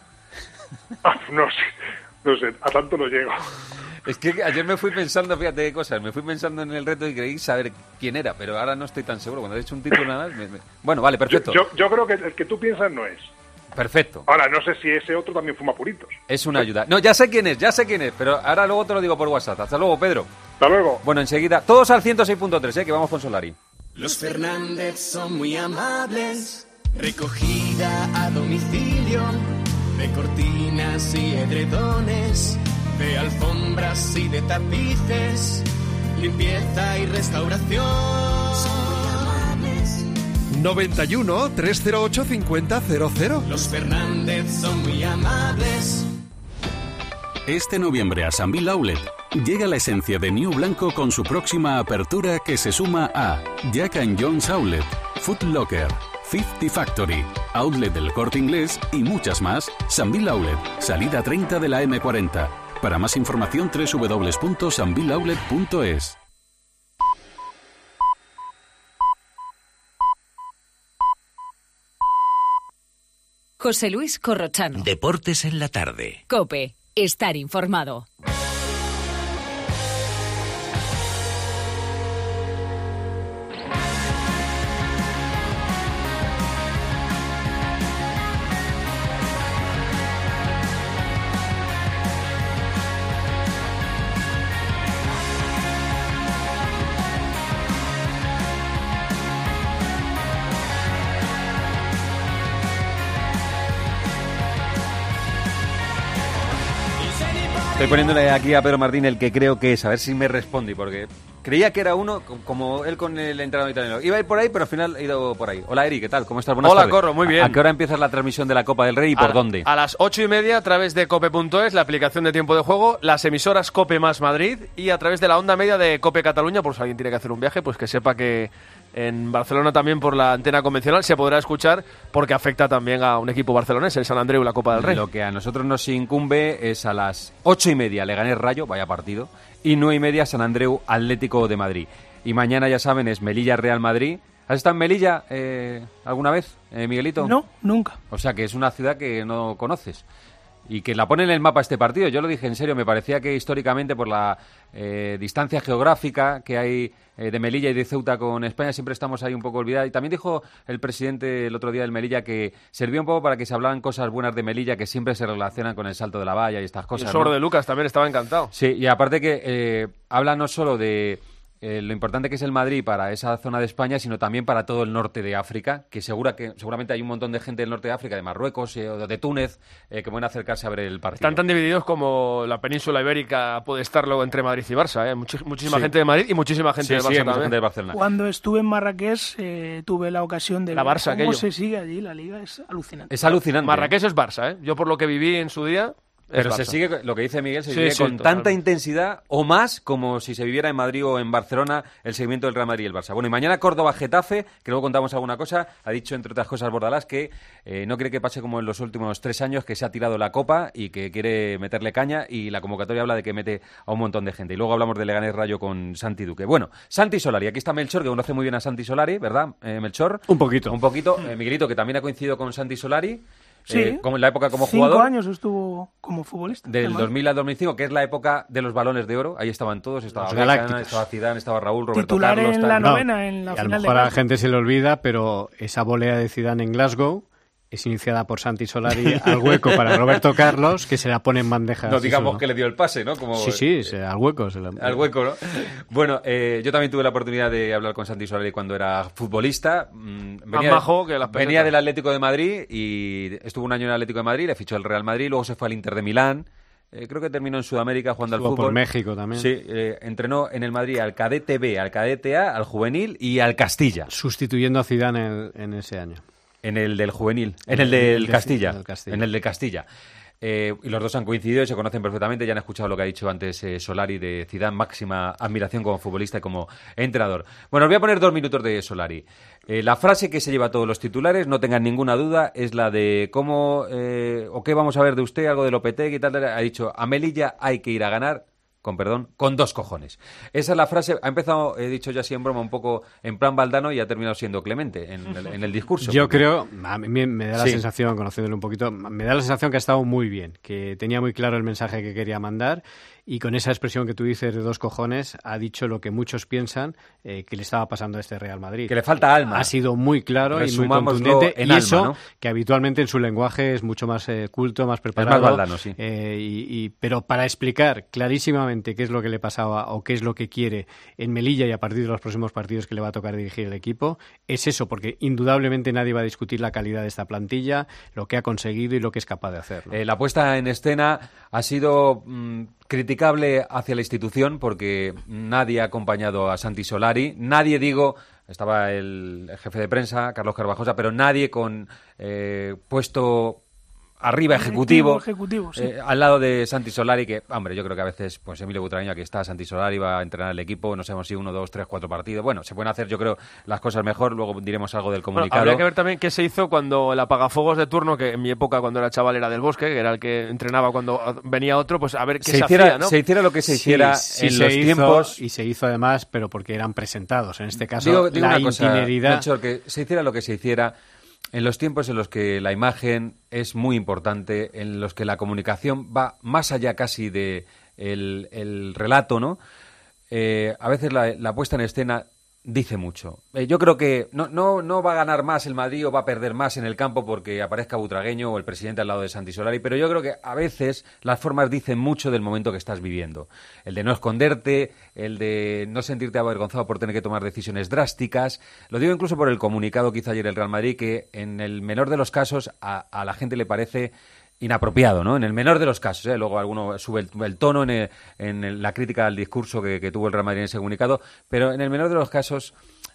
No sé, a tanto no llego. Es que ayer me fui pensando, fíjate qué cosas, me fui pensando en el reto y creí saber quién era, pero ahora no estoy tan seguro. Cuando he hecho un título nada más... Bueno, vale, perfecto. Yo creo que el que tú piensas no es. Perfecto. Ahora, no sé si ese otro también fuma puritos. Es una ayuda. No, ya sé quién es, pero ahora luego te lo digo por WhatsApp. Hasta luego, Pedro. Hasta luego. Bueno, enseguida, todos al 106.3, que vamos con Solari. Los Fernández son muy amables, recogida a domicilio, de cortinas y edredones, de alfombras y de tapices, limpieza y restauración. Son muy amables. 91 308 5000. Los Fernández son muy amables. Este noviembre a Sambil Outlet llega la esencia de New Blanco con su próxima apertura que se suma a Jack & Jones Outlet, Foot Locker, 50 Factory, Outlet del Corte Inglés y muchas más. Sambil Outlet, salida 30 de la M40. Para más información, www.sambiloutlet.es. José Luis Corrochano. Deportes en la tarde. COPE. Estar informado. Estoy poniéndole aquí a Pedro Martín el que creo que es, a ver si me responde, porque creía que era uno, como él con el entrenador italiano. Iba a ir por ahí, pero al final he ido por ahí. Hola, Eri, ¿qué tal? ¿Cómo estás? Buenas tardes. Corro, muy bien. ¿A qué hora empieza la transmisión de la Copa del Rey y por dónde? A las 8:30 a través de cope.es, la aplicación de tiempo de juego, las emisoras Cope más Madrid y a través de la onda media de Cope Cataluña, por si alguien tiene que hacer un viaje, pues que sepa que en Barcelona también por la antena convencional se podrá escuchar porque afecta también a un equipo barcelonés, el Sant Andreu, la Copa del Rey. Lo que a nosotros nos incumbe es a las 8:30 Leganés Rayo, vaya partido, y 9:30 Sant Andreu Atlético de Madrid. Y mañana, ya saben, es Melilla Real Madrid. ¿Has estado en Melilla alguna vez, Miguelito? No, nunca. O sea, que es una ciudad que no conoces. Y que la pone en el mapa este partido. Yo lo dije en serio, me parecía que históricamente por la distancia geográfica que hay de Melilla y de Ceuta con España, siempre estamos ahí un poco olvidados. Y también dijo el presidente el otro día del Melilla que servía un poco para que se hablaran cosas buenas de Melilla que siempre se relacionan con el salto de la valla y estas cosas. Y el Sogro ¿no? de Lucas también estaba encantado. Sí, y aparte que habla no solo de lo importante que es el Madrid para esa zona de España, sino también para todo el norte de África, que seguramente hay un montón de gente del norte de África, de Marruecos o de Túnez, que pueden acercarse a ver el partido. Están tan divididos como la península ibérica puede estarlo entre Madrid y Barça, ¿eh? Muchísima gente de Madrid y muchísima gente de Barça también. Gente de Barcelona. Cuando estuve en Marrakech tuve la ocasión de la ver Barça, cómo aquello. se sigue allí, la Liga es alucinante. Es alucinante. Marrakech es Barça, ¿eh? Yo por lo que viví en su día... Pero se sigue, lo que dice Miguel, se sigue con totalmente. tanta intensidad o más como si se viviera en Madrid o en Barcelona el seguimiento del Real Madrid y el Barça. Bueno, y mañana Córdoba-Getafe, que luego contamos alguna cosa. Ha dicho, entre otras cosas, Bordalás que no quiere que pase como en los últimos 3 años, que se ha tirado la Copa y que quiere meterle caña, y la convocatoria habla de que mete a un montón de gente. Y luego hablamos de Leganés Rayo con Santi Duque. Bueno, Santi Solari. Aquí está Melchor, que conoce muy bien a Santi Solari, ¿verdad, Melchor? Un poquito. Miguelito, que también ha coincidido con Santi Solari. Sí, como en la época como jugador. 5 años estuvo como futbolista. Del 2000 al 2005, que es la época de los balones de oro. Ahí estaban todos, estaba Los Beckham, galácticos. estaba Zidane, estaba Raúl, Roberto Titular Carlos. en la novena, en la y a lo final mejor de a la gente se le olvida, pero esa volea de Zidane en Glasgow es iniciada por Santi Solari al hueco para Roberto Carlos, que se la pone en bandeja. No digamos que le dio el pase, ¿no? Como, Sí, al hueco. Al hueco, ¿no? Bueno, yo también tuve la oportunidad de hablar con Santi Solari cuando era futbolista. Venía del Atlético de Madrid y estuvo un año en el Atlético de Madrid, le fichó el Real Madrid, luego se fue al Inter de Milán. Creo que terminó en Sudamérica jugando al fútbol. Por México también. Sí, entrenó en el Madrid al Cadete B, al Cadete A, al Juvenil y al Castilla. Sustituyendo a Zidane en ese año. En el del Juvenil, en el del Castilla, en el de Castilla. Y los dos han coincidido y se conocen perfectamente. Ya han escuchado lo que ha dicho antes Solari de Zidane, máxima admiración como futbolista y como entrenador. Bueno, os voy a poner 2 minutos de Solari. La frase que se lleva a todos los titulares, no tengan ninguna duda, es la de cómo o qué vamos a ver de usted, algo de Lopetegui y tal. Ha dicho, a Melilla hay que ir a ganar, con 2 cojones. Esa es la frase. Ha empezado, he dicho ya así en broma, un poco en plan Valdano y ha terminado siendo Clemente en el discurso. Yo creo, a mí me da la sensación, conociéndole un poquito, me da la sensación que ha estado muy bien, que tenía muy claro el mensaje que quería mandar y con esa expresión que tú dices de 2 cojones ha dicho lo que muchos piensan que le estaba pasando a este Real Madrid. Que le falta alma. Ha sido muy claro y muy contundente en y alma, eso, ¿no? que habitualmente en su lenguaje es mucho más culto, más preparado. Es más Valdano, sí. Pero para explicar clarísimamente qué es lo que le pasaba o qué es lo que quiere en Melilla y a partir de los próximos partidos que le va a tocar dirigir el equipo, es eso, porque indudablemente nadie va a discutir la calidad de esta plantilla, lo que ha conseguido y lo que es capaz de hacer, ¿no? La puesta en escena ha sido criticable hacia la institución porque nadie ha acompañado a Santi Solari, estaba el jefe de prensa, Carlos Carvajosa, pero nadie con puesto arriba ejecutivo, sí. al lado de Santi Solari, que, hombre, yo creo que a veces, pues Emilio Butragueño, aquí está, Santi Solari va a entrenar el equipo, no sabemos si 1, 2, 3, 4 partidos. Bueno, se pueden hacer, yo creo, las cosas mejor, luego diremos algo del comunicado. Habría que ver también qué se hizo cuando el apagafuegos de turno, que en mi época, cuando era chaval, era del Bosque, que era el que entrenaba cuando venía otro, pues a ver qué se hacía, ¿no? Se hiciera lo que se hiciera en los tiempos... Y se hizo además, pero porque eran presentados. En este caso, digo la itineridad... Nacho, que se hiciera lo que se hiciera en los tiempos en los que la imagen es muy importante, en los que la comunicación va más allá casi de el relato, ¿no? A veces la puesta en escena dice mucho. Yo creo que no va a ganar más el Madrid o va a perder más en el campo porque aparezca Butragueño o el presidente al lado de Santi Solari, pero yo creo que a veces las formas dicen mucho del momento que estás viviendo. El de no esconderte, el de no sentirte avergonzado por tener que tomar decisiones drásticas. Lo digo incluso por el comunicado que hizo ayer el Real Madrid, que en el menor de los casos a la gente le parece inapropiado, ¿no? En el menor de los casos, ¿eh? Luego alguno sube el tono en la crítica al discurso que tuvo el Real Madrid en ese comunicado, pero en el menor de los casos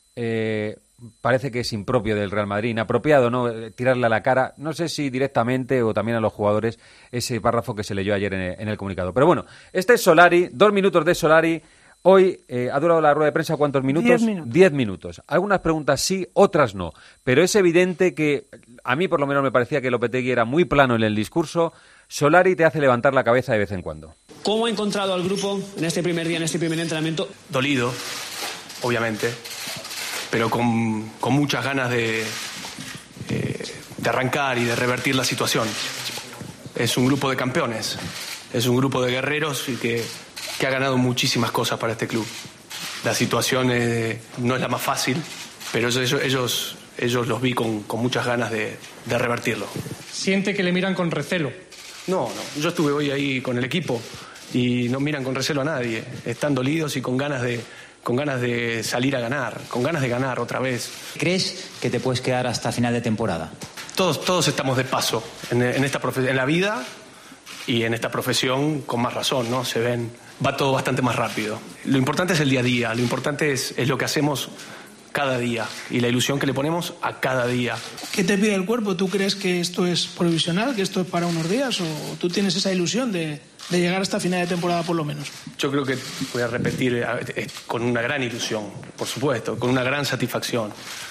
parece que es impropio del Real Madrid, inapropiado, ¿no? Tirarle a la cara, no sé si directamente o también a los jugadores, ese párrafo que se leyó ayer en el comunicado. Pero bueno, este es Solari, 2 minutos de Solari. Hoy ha durado la rueda de prensa, ¿cuántos minutos? 10 minutos. 10 minutos. Algunas preguntas sí, otras no. Pero es evidente que, a mí por lo menos me parecía que Lopetegui era muy plano en el discurso. Solari te hace levantar la cabeza de vez en cuando. ¿Cómo ha encontrado al grupo en este primer día, en este primer entrenamiento? Dolido, obviamente, pero con muchas ganas de arrancar y de revertir la situación. Es un grupo de campeones, es un grupo de guerreros y que ha ganado muchísimas cosas para este club. La situación no es la más fácil, pero ellos los vi con muchas ganas de revertirlo. ¿Siente que le miran con recelo? No, yo estuve hoy ahí con el equipo y no miran con recelo a nadie. Están dolidos y con ganas de salir a ganar, con ganas de ganar otra vez. ¿Crees que te puedes quedar hasta final de temporada? Todos estamos de paso en la vida y en esta profesión con más razón, ¿no? Va todo bastante más rápido. Lo importante es el día a día, lo importante es lo que hacemos cada día y la ilusión que le ponemos a cada día. ¿Qué te pide el cuerpo? ¿Tú crees que esto es provisional, que esto es para unos días, o tú tienes esa ilusión de llegar hasta final de temporada por lo menos? Yo creo que voy a repetir con una gran ilusión, por supuesto, con una gran satisfacción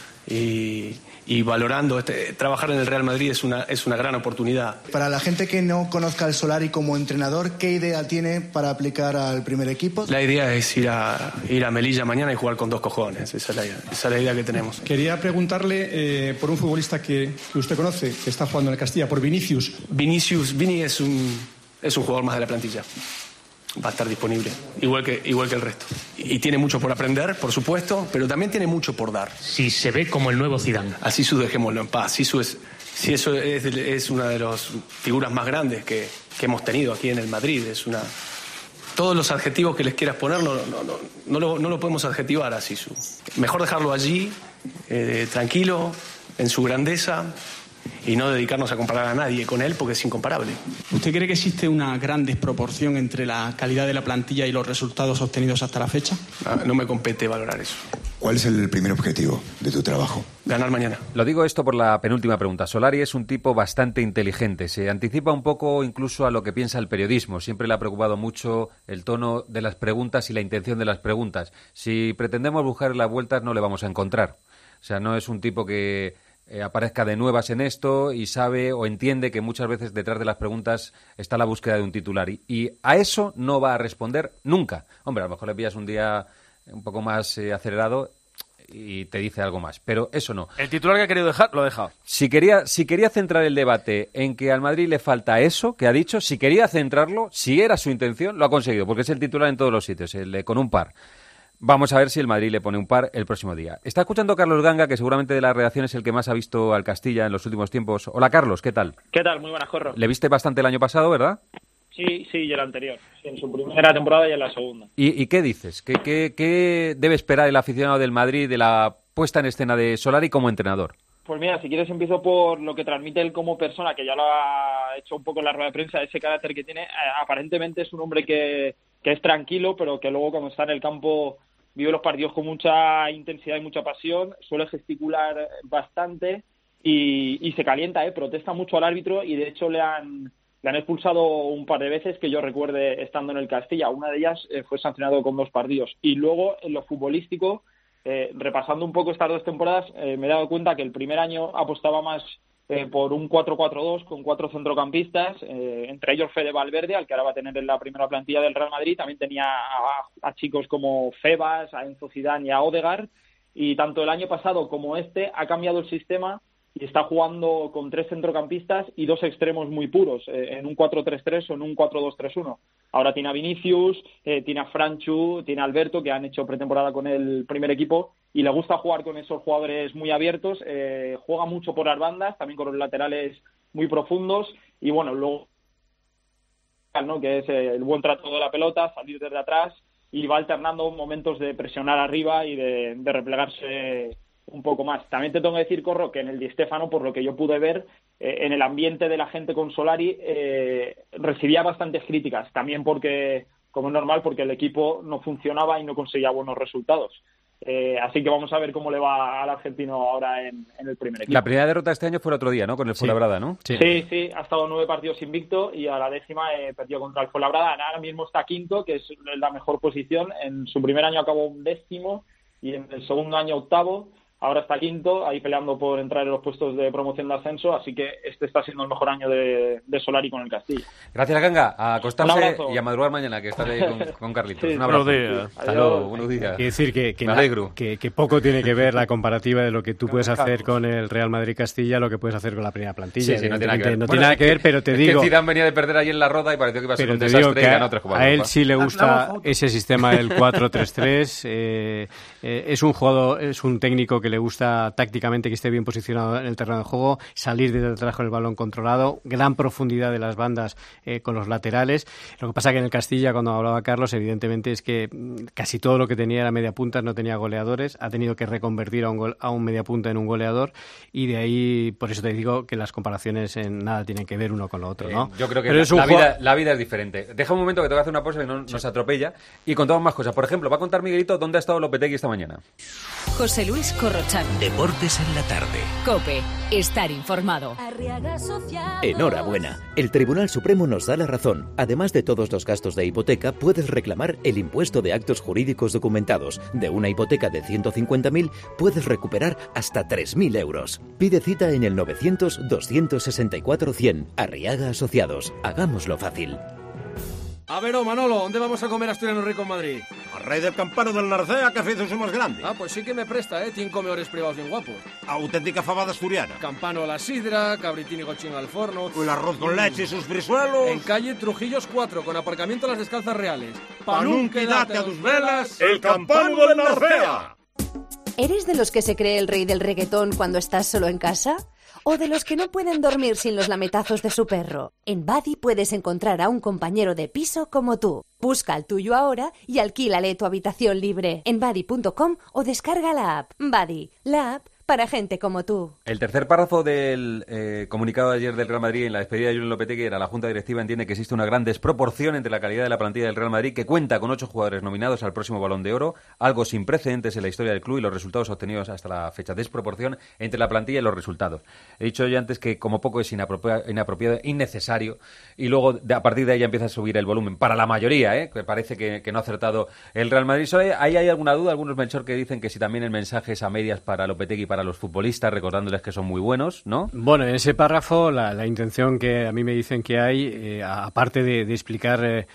y valorando trabajar en el Real Madrid es una gran oportunidad. Para la gente que no conozca al Solari como entrenador, ¿qué idea tiene para aplicar al primer equipo? La idea es ir a Melilla mañana y jugar con 2 cojones. Esa es la idea que tenemos. Quería preguntarle por un futbolista que usted conoce, que está jugando en el Castilla, por Vinicius. Vini es un jugador más de la plantilla. Va a estar disponible, igual que el resto. Y tiene mucho por aprender, por supuesto, pero también tiene mucho por dar. Si se ve como el nuevo Zidane. A Zizou dejémoslo en paz. Zizou es una de las figuras más grandes que hemos tenido aquí en el Madrid. Todos los adjetivos que les quieras poner no lo podemos adjetivar a Zizou. Mejor dejarlo allí, tranquilo, en su grandeza, y no dedicarnos a comparar a nadie con él porque es incomparable. ¿Usted cree que existe una gran desproporción entre la calidad de la plantilla y los resultados obtenidos hasta la fecha? No me compete valorar eso. ¿Cuál es el primer objetivo de tu trabajo? Ganar mañana. Lo digo esto por la penúltima pregunta. Solari es un tipo bastante inteligente. Se anticipa un poco incluso a lo que piensa el periodismo. Siempre le ha preocupado mucho el tono de las preguntas y la intención de las preguntas. Si pretendemos buscar las vueltas no le vamos a encontrar. O sea, no es un tipo que aparezca de nuevas en esto y sabe o entiende que muchas veces detrás de las preguntas está la búsqueda de un titular y a eso no va a responder nunca. Hombre, a lo mejor le pillas un día un poco más acelerado y te dice algo más, pero eso no. El titular que ha querido dejar, lo ha dejado. Si quería centrar el debate en que al Madrid le falta eso que ha dicho, si quería centrarlo, si era su intención, lo ha conseguido, porque es el titular en todos los sitios, con un par. Vamos a ver si el Madrid le pone un par el próximo día. Está escuchando Carlos Ganga, que seguramente de la redacción es el que más ha visto al Castilla en los últimos tiempos. Hola, Carlos, ¿qué tal? ¿Qué tal? Muy buenas, Corro. Le viste bastante el año pasado, ¿verdad? Sí, y el anterior. Sí, en su primera temporada y en la segunda. ¿Y qué dices? ¿Qué debe esperar el aficionado del Madrid de la puesta en escena de Solari como entrenador? Pues mira, si quieres empiezo por lo que transmite él como persona, que ya lo ha hecho un poco en la rueda de prensa, ese carácter que tiene. Aparentemente es un hombre que es tranquilo, pero que luego cuando está en el campo vive los partidos con mucha intensidad y mucha pasión, suele gesticular bastante y se calienta, protesta mucho al árbitro y de hecho le han expulsado un par de veces que yo recuerde estando en el Castilla. Una de ellas fue sancionado con 2 partidos. Y luego, en lo futbolístico, repasando un poco estas 2 temporadas, me he dado cuenta que el primer año apostaba más por un 4-4-2 con 4 centrocampistas, entre ellos Fede Valverde, al que ahora va a tener en la primera plantilla del Real Madrid. También tenía a chicos como Febas, a Enzo Zidane y a Odegaard. Y tanto el año pasado como ha cambiado el sistema y está jugando con 3 centrocampistas y 2 extremos muy puros, en un 4-3-3 o en un 4-2-3-1. Ahora tiene a Vinicius, tiene a Franchu, tiene a Alberto, que han hecho pretemporada con el primer equipo, y le gusta jugar con esos jugadores muy abiertos. Juega mucho por las bandas, también con los laterales muy profundos, y bueno, luego, ¿no?, que es el buen trato de la pelota, salir desde atrás, y va alternando momentos de presionar arriba y de replegarse un poco más. También te tengo que decir, Corro, que en el Di Stéfano, por lo que yo pude ver, en el ambiente de la gente con Solari, recibía bastantes críticas, también porque, como es normal, porque el equipo no funcionaba y no conseguía buenos resultados. Así que vamos a ver cómo le va al argentino ahora en el primer equipo. La primera derrota este año fue el otro día, ¿no? Con el Fuenlabrada, ¿no? Sí, ha estado 9 partidos invicto y a la 10ª perdió contra el Fuenlabrada. Ahora mismo está quinto, que es la mejor posición. En su primer año acabó 10º y en el segundo año 8º. Ahora está quinto, ahí peleando por entrar en los puestos de promoción de ascenso, así que este está siendo el mejor año de Solari con el Castilla. Gracias, Ganga. A acostarse y a madrugar mañana, que estaré con Carlitos. Sí, un abrazo. buenos días. Hasta luego, buenos días. Quiero decir Me alegro. que poco tiene que ver la comparativa de lo que tú puedes hacer con el Real Madrid-Castilla, lo que puedes hacer con la primera plantilla. Sí, no tiene nada que ver. No tiene nada que ver, pero te digo... que Zidane venía de perder ahí en la Roda y pareció que iba a ser un te digo desastre que y ganó 3 a él sí le gusta ese sistema del 4-3-3. Es un jugador, es un técnico que le gusta tácticamente que esté bien posicionado en el terreno de juego, salir desde atrás con el balón controlado, gran profundidad de las bandas con los laterales. Lo que pasa que en el Castilla, cuando hablaba Carlos, evidentemente es que casi todo lo que tenía era media punta, no tenía goleadores, ha tenido que reconvertir a un media punta en un goleador, y de ahí, por eso te digo que las comparaciones en nada tienen que ver uno con lo otro, ¿no? Yo creo que pero la vida es diferente. Deja un momento que tengo que hacer una pausa que no nos atropella y contamos más cosas. Por ejemplo, va a contar Miguelito dónde ha estado Lopetegui esta mañana. José Luis Corrochano. Deportes en la tarde. COPE. Estar informado. Enhorabuena. El Tribunal Supremo nos da la razón. Además de todos los gastos de hipoteca, puedes reclamar el impuesto de actos jurídicos documentados. De una hipoteca de 150.000, puedes recuperar hasta 3.000 euros. Pide cita en el 900-264-100. Arriaga Asociados. Hagámoslo fácil. A ver, Manolo, ¿dónde vamos a comer asturiano rico en Madrid? Al Rey del Campano del Narcea, que hace su más grande. Ah, pues sí que me presta, tiene comedores privados bien guapos. Auténtica fabada asturiana. Campano a la sidra, cabritini cochino al forno. El arroz con leche y sus frisuelos. En calle Trujillos 4, con aparcamiento a las Descalzas Reales. Pa' nunca quedarte a tus velas, el Campano del Narcea. ¿Eres de los que se cree el rey del reggaetón cuando estás solo en casa? ¿O de los que no pueden dormir sin los lametazos de su perro? En Buddy puedes encontrar a un compañero de piso como tú. Busca el tuyo ahora y alquílale tu habitación libre en buddy.com o descarga la app. Buddy, la app para gente como tú. El tercer párrafo del comunicado de ayer del Real Madrid en la despedida de Julen Lopetegui era: la Junta Directiva entiende que existe una gran desproporción entre la calidad de la plantilla del Real Madrid, que cuenta con 8 jugadores nominados al próximo Balón de Oro, algo sin precedentes en la historia del club, y los resultados obtenidos hasta la fecha. Desproporción entre la plantilla y los resultados. He dicho yo antes que como poco es inapropiado, innecesario, y luego a partir de ahí ya empieza a subir el volumen. Para la mayoría, que parece que no ha acertado el Real Madrid. ¿Ahí hay alguna duda? Algunos, Melchor, que dicen que si también el mensaje es a medias para Lopetegui, para los futbolistas, recordándoles que son muy buenos, ¿no? Bueno, en ese párrafo la intención que a mí me dicen que hay, aparte de explicar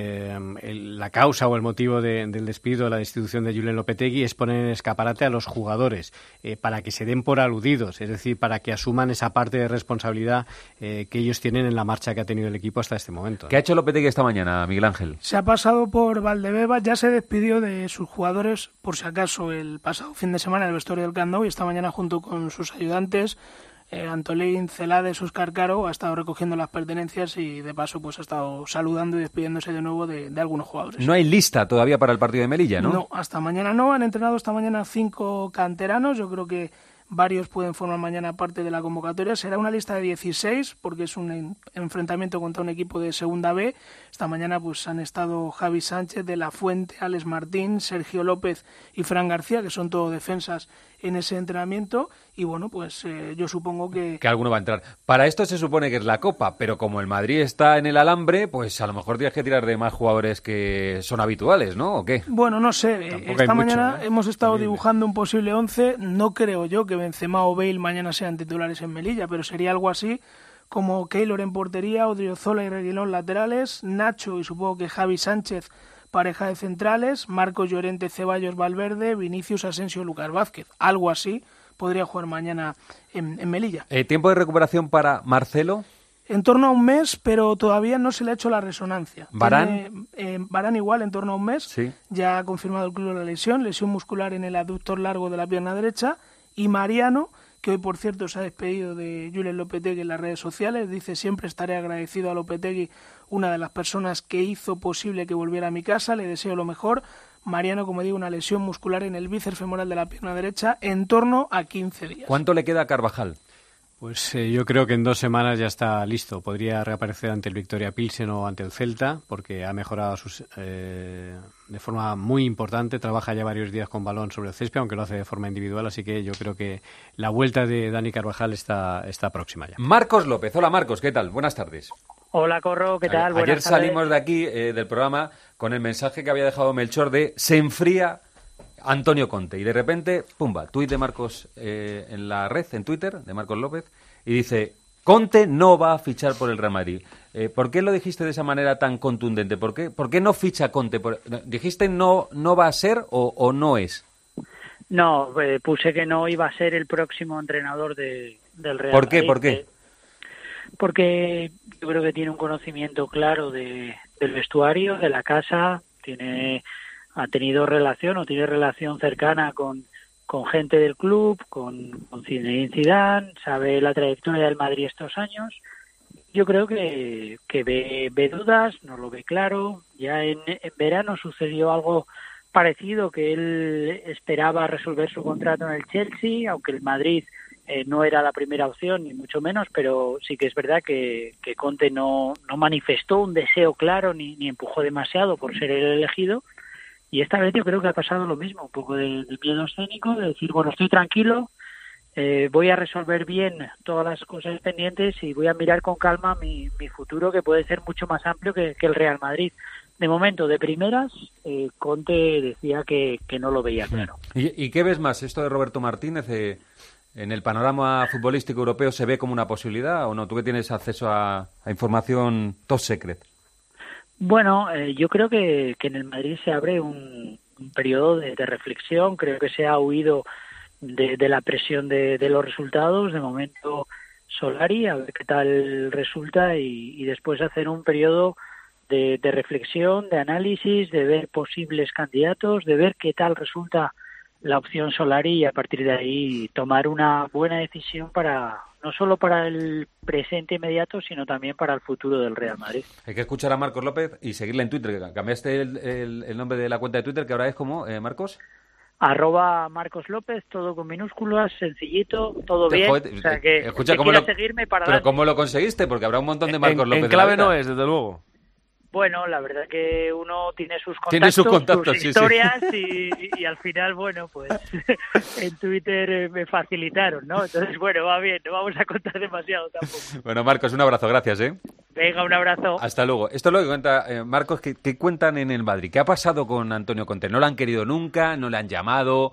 la causa o el motivo del despido de la destitución de Julen Lopetegui, es poner en escaparate a los jugadores para que se den por aludidos, es decir, para que asuman esa parte de responsabilidad que ellos tienen en la marcha que ha tenido el equipo hasta este momento. ¿Qué ha hecho Lopetegui esta mañana, Miguel Ángel? Se ha pasado por Valdebebas, ya se despidió de sus jugadores, por si acaso, el pasado fin de semana en el vestuario del Camp Nou, y esta mañana, junto con sus ayudantes, Antolín, Celades, Óscar Caro, ha estado recogiendo las pertenencias y de paso pues ha estado saludando y despidiéndose de nuevo de algunos jugadores. No hay lista todavía para el partido de Melilla, ¿no? No, hasta mañana no. Han entrenado esta mañana 5 canteranos. Yo creo que varios pueden formar mañana parte de la convocatoria. Será una lista de 16 porque es un enfrentamiento contra un equipo de Segunda B. Esta mañana pues han estado Javi Sánchez, De La Fuente, Alex Martín, Sergio López y Fran García, que son todos defensas en ese entrenamiento, y bueno, pues yo supongo que alguno va a entrar. Para esto se supone que es la Copa, pero como el Madrid está en el alambre, pues a lo mejor tienes que tirar de más jugadores que son habituales, ¿no? ¿O qué? Bueno, no sé, esta mañana hemos estado dibujando un posible 11, no creo yo que Benzema o Bale mañana sean titulares en Melilla, pero sería algo así como Keylor en portería, Odriozola y Reguilón laterales, Nacho y supongo que Javi Sánchez pareja de centrales, Marcos Llorente, Ceballos, Valverde, Vinicius, Asensio, Lucas Vázquez. Algo así podría jugar mañana en Melilla. ¿Tiempo de recuperación para Marcelo? En torno a un mes, pero todavía no se le ha hecho la resonancia. ¿Varane? Varane igual, en torno a un mes. Sí. Ya ha confirmado el club la lesión muscular en el aductor largo de la pierna derecha. Y Mariano, que hoy, por cierto, se ha despedido de Julen Lopetegui en las redes sociales, dice: siempre estaré agradecido a Lopetegui, una de las personas que hizo posible que volviera a mi casa, le deseo lo mejor. Mariano, como digo, una lesión muscular en el bíceps femoral de la pierna derecha en torno a 15 días. ¿Cuánto le queda a Carvajal? Pues yo creo que en 2 semanas ya está listo. Podría reaparecer ante el Victoria Pilsen o ante el Celta, porque ha mejorado de forma muy importante. Trabaja ya varios días con balón sobre el césped, aunque lo hace de forma individual. Así que yo creo que la vuelta de Dani Carvajal está próxima ya. Marcos López. Hola, Marcos. ¿Qué tal? Buenas tardes. Hola, Corro. ¿Qué tal? Ayer salimos de aquí, del programa, con el mensaje que había dejado Melchor de se enfría Antonio Conte, y de repente, pumba, tuit de Marcos en la red, en Twitter, de Marcos López, y dice: Conte no va a fichar por el Real Madrid. ¿Por qué lo dijiste de esa manera tan contundente? ¿Por qué no ficha Conte? ¿Dijiste no va a ser o no es? No, puse que no iba a ser el próximo entrenador del Real Madrid. ¿Por qué? Porque yo creo que tiene un conocimiento claro del vestuario, de la casa, ha tenido relación o tiene relación cercana con gente del club, con Zinedine Zidane, sabe la trayectoria del Madrid estos años. Yo creo que ve dudas, no lo ve claro. Ya en verano sucedió algo parecido, que él esperaba resolver su contrato en el Chelsea, aunque el Madrid no era la primera opción, ni mucho menos, pero sí que es verdad que Conte no manifestó un deseo claro ni empujó demasiado por ser el elegido. Y esta vez yo creo que ha pasado lo mismo, un poco del miedo escénico, de decir, bueno, estoy tranquilo, voy a resolver bien todas las cosas pendientes y voy a mirar con calma mi futuro, que puede ser mucho más amplio que el Real Madrid. De momento, de primeras, Conte decía que no lo veía claro. ¿Y qué ves más? ¿Esto de Roberto Martínez en el panorama futbolístico europeo se ve como una posibilidad o no? ¿Tú que tienes acceso a información top secret? Bueno, yo creo que en el Madrid se abre un periodo de reflexión. Creo que se ha huido de la presión de los resultados. De momento, Solari, a ver qué tal resulta, y después hacer un periodo de reflexión, de análisis, de ver posibles candidatos, de ver qué tal resulta la opción Solari, y a partir de ahí tomar una buena decisión no solo para el presente inmediato, sino también para el futuro del Real Madrid. Hay que escuchar a Marcos López y seguirle en Twitter. Cambiaste el nombre de la cuenta de Twitter, que ahora es como, Marcos. @Marcos López, todo con minúsculas, sencillito, todo bien. Joder, o sea que escucha, seguirme para pero ¿cómo lo conseguiste? Porque habrá un montón de Marcos López. En clave no es, desde luego. Bueno, la verdad que uno tiene sus contactos, sus historias, sí. y al final, bueno, pues en Twitter me facilitaron, ¿no? Entonces, bueno, va bien, no vamos a contar demasiado tampoco. Bueno, Marcos, un abrazo, gracias, Venga, un abrazo. Hasta luego. Esto es lo que cuenta Marcos, que cuentan en el Madrid. ¿Qué ha pasado con Antonio Conte? ¿No lo han querido nunca? ¿No le han llamado?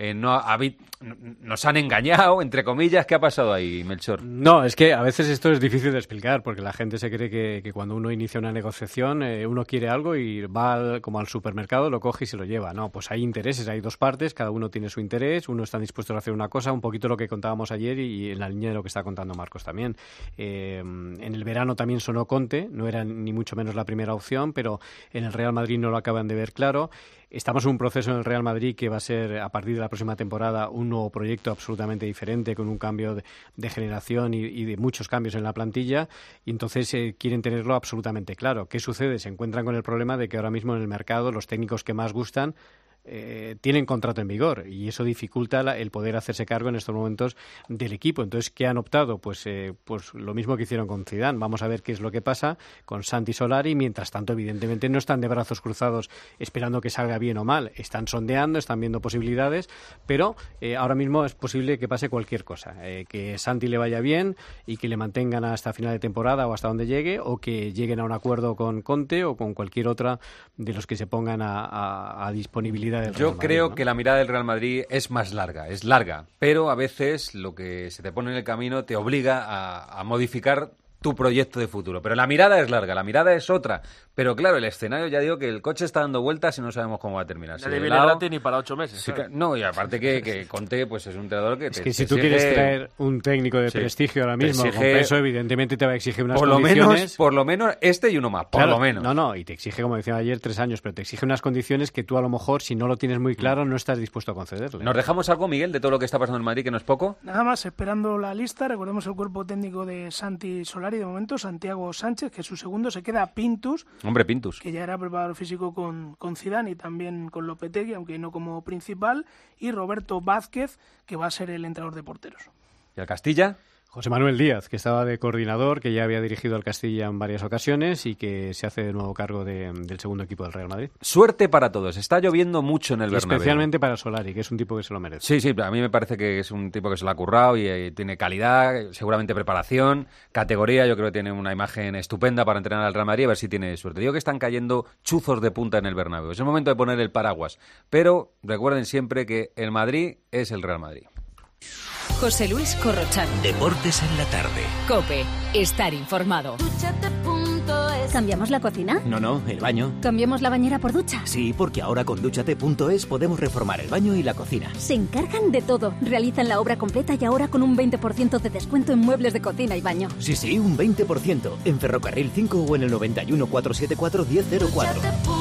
¿Nos han engañado, entre comillas? ¿Qué ha pasado ahí, Melchor? No, es que a veces esto es difícil de explicar, porque la gente se cree que cuando uno inicia una negociación, uno quiere algo y va como al supermercado, lo coge y se lo lleva. No, pues hay intereses, hay dos partes, cada uno tiene su interés, uno está dispuesto a hacer una cosa, un poquito lo que contábamos ayer y en la línea de lo que está contando Marcos también. En el verano también sonó Conte, no era ni mucho menos la primera opción, pero en el Real Madrid no lo acaban de ver claro. Estamos en un proceso en el Real Madrid que va a ser, a partir de la próxima temporada, un nuevo proyecto absolutamente diferente, con un cambio de generación y de muchos cambios en la plantilla, y entonces quieren tenerlo absolutamente claro. ¿Qué sucede? Se encuentran con el problema de que ahora mismo en el mercado los técnicos que más gustan tienen contrato en vigor y eso dificulta el poder hacerse cargo en estos momentos del equipo. Entonces, ¿qué han optado? Pues lo mismo que hicieron con Zidane. Vamos a ver qué es lo que pasa con Santi Solari. Mientras tanto, evidentemente, no están de brazos cruzados esperando que salga bien o mal. Están sondeando, están viendo posibilidades, pero ahora mismo es posible que pase cualquier cosa. Que Santi le vaya bien y que le mantengan hasta final de temporada o hasta donde llegue, o que lleguen a un acuerdo con Conte o con cualquier otra de los que se pongan a disponibilidad. Yo creo que la mirada del Real Madrid es más larga, es larga, pero a veces lo que se te pone en el camino te obliga a modificar tu proyecto de futuro. Pero la mirada es larga, la mirada es otra. Pero claro, el escenario, ya digo que el coche está dando vueltas y no sabemos cómo va a terminar. No le viene gratis ni para 8 meses. Sí, no, y aparte que Conte pues es un entrenador que es que si tú quieres traer un técnico de prestigio ahora mismo, con peso, evidentemente te va a exigir unas condiciones. Por lo menos este y uno más, por lo menos. No, y te exige, como decía ayer, 3 años, pero te exige unas condiciones que tú a lo mejor, si no lo tienes muy claro, no estás dispuesto a concederle. ¿Nos dejamos algo, Miguel, de todo lo que está pasando en Madrid, que no es poco? Nada más, esperando la lista, recordemos el cuerpo técnico de Santi Solari, de momento, Santiago Sánchez, que es su segundo, se queda Pintus. Hombre, Pintus. Que ya era preparador físico con Zidane y también con Lopetegui, aunque no como principal, y Roberto Vázquez, que va a ser el entrenador de porteros. ¿Y al Castilla? José Manuel Díaz, que estaba de coordinador, que ya había dirigido al Castilla en varias ocasiones y que se hace de nuevo cargo del segundo equipo del Real Madrid. Suerte para todos. Está lloviendo mucho en el Bernabéu. Especialmente para Solari, que es un tipo que se lo merece. Sí, a mí me parece que es un tipo que se lo ha currado y tiene calidad, seguramente preparación, categoría. Yo creo que tiene una imagen estupenda para entrenar al Real Madrid, a ver si tiene suerte. Digo que están cayendo chuzos de punta en el Bernabéu. Es el momento de poner el paraguas. Pero recuerden siempre que el Madrid es el Real Madrid. José Luis Corrochano. Deportes en la tarde. COPE. Estar informado. ¿Cambiamos la cocina? No, el baño. ¿Cambiamos la bañera por ducha? Sí, porque ahora con Dúchate.es podemos reformar el baño y la cocina. Se encargan de todo. Realizan la obra completa y ahora con un 20% de descuento en muebles de cocina y baño. Sí, un 20%. En Ferrocarril 5 o en el 91 474 1004.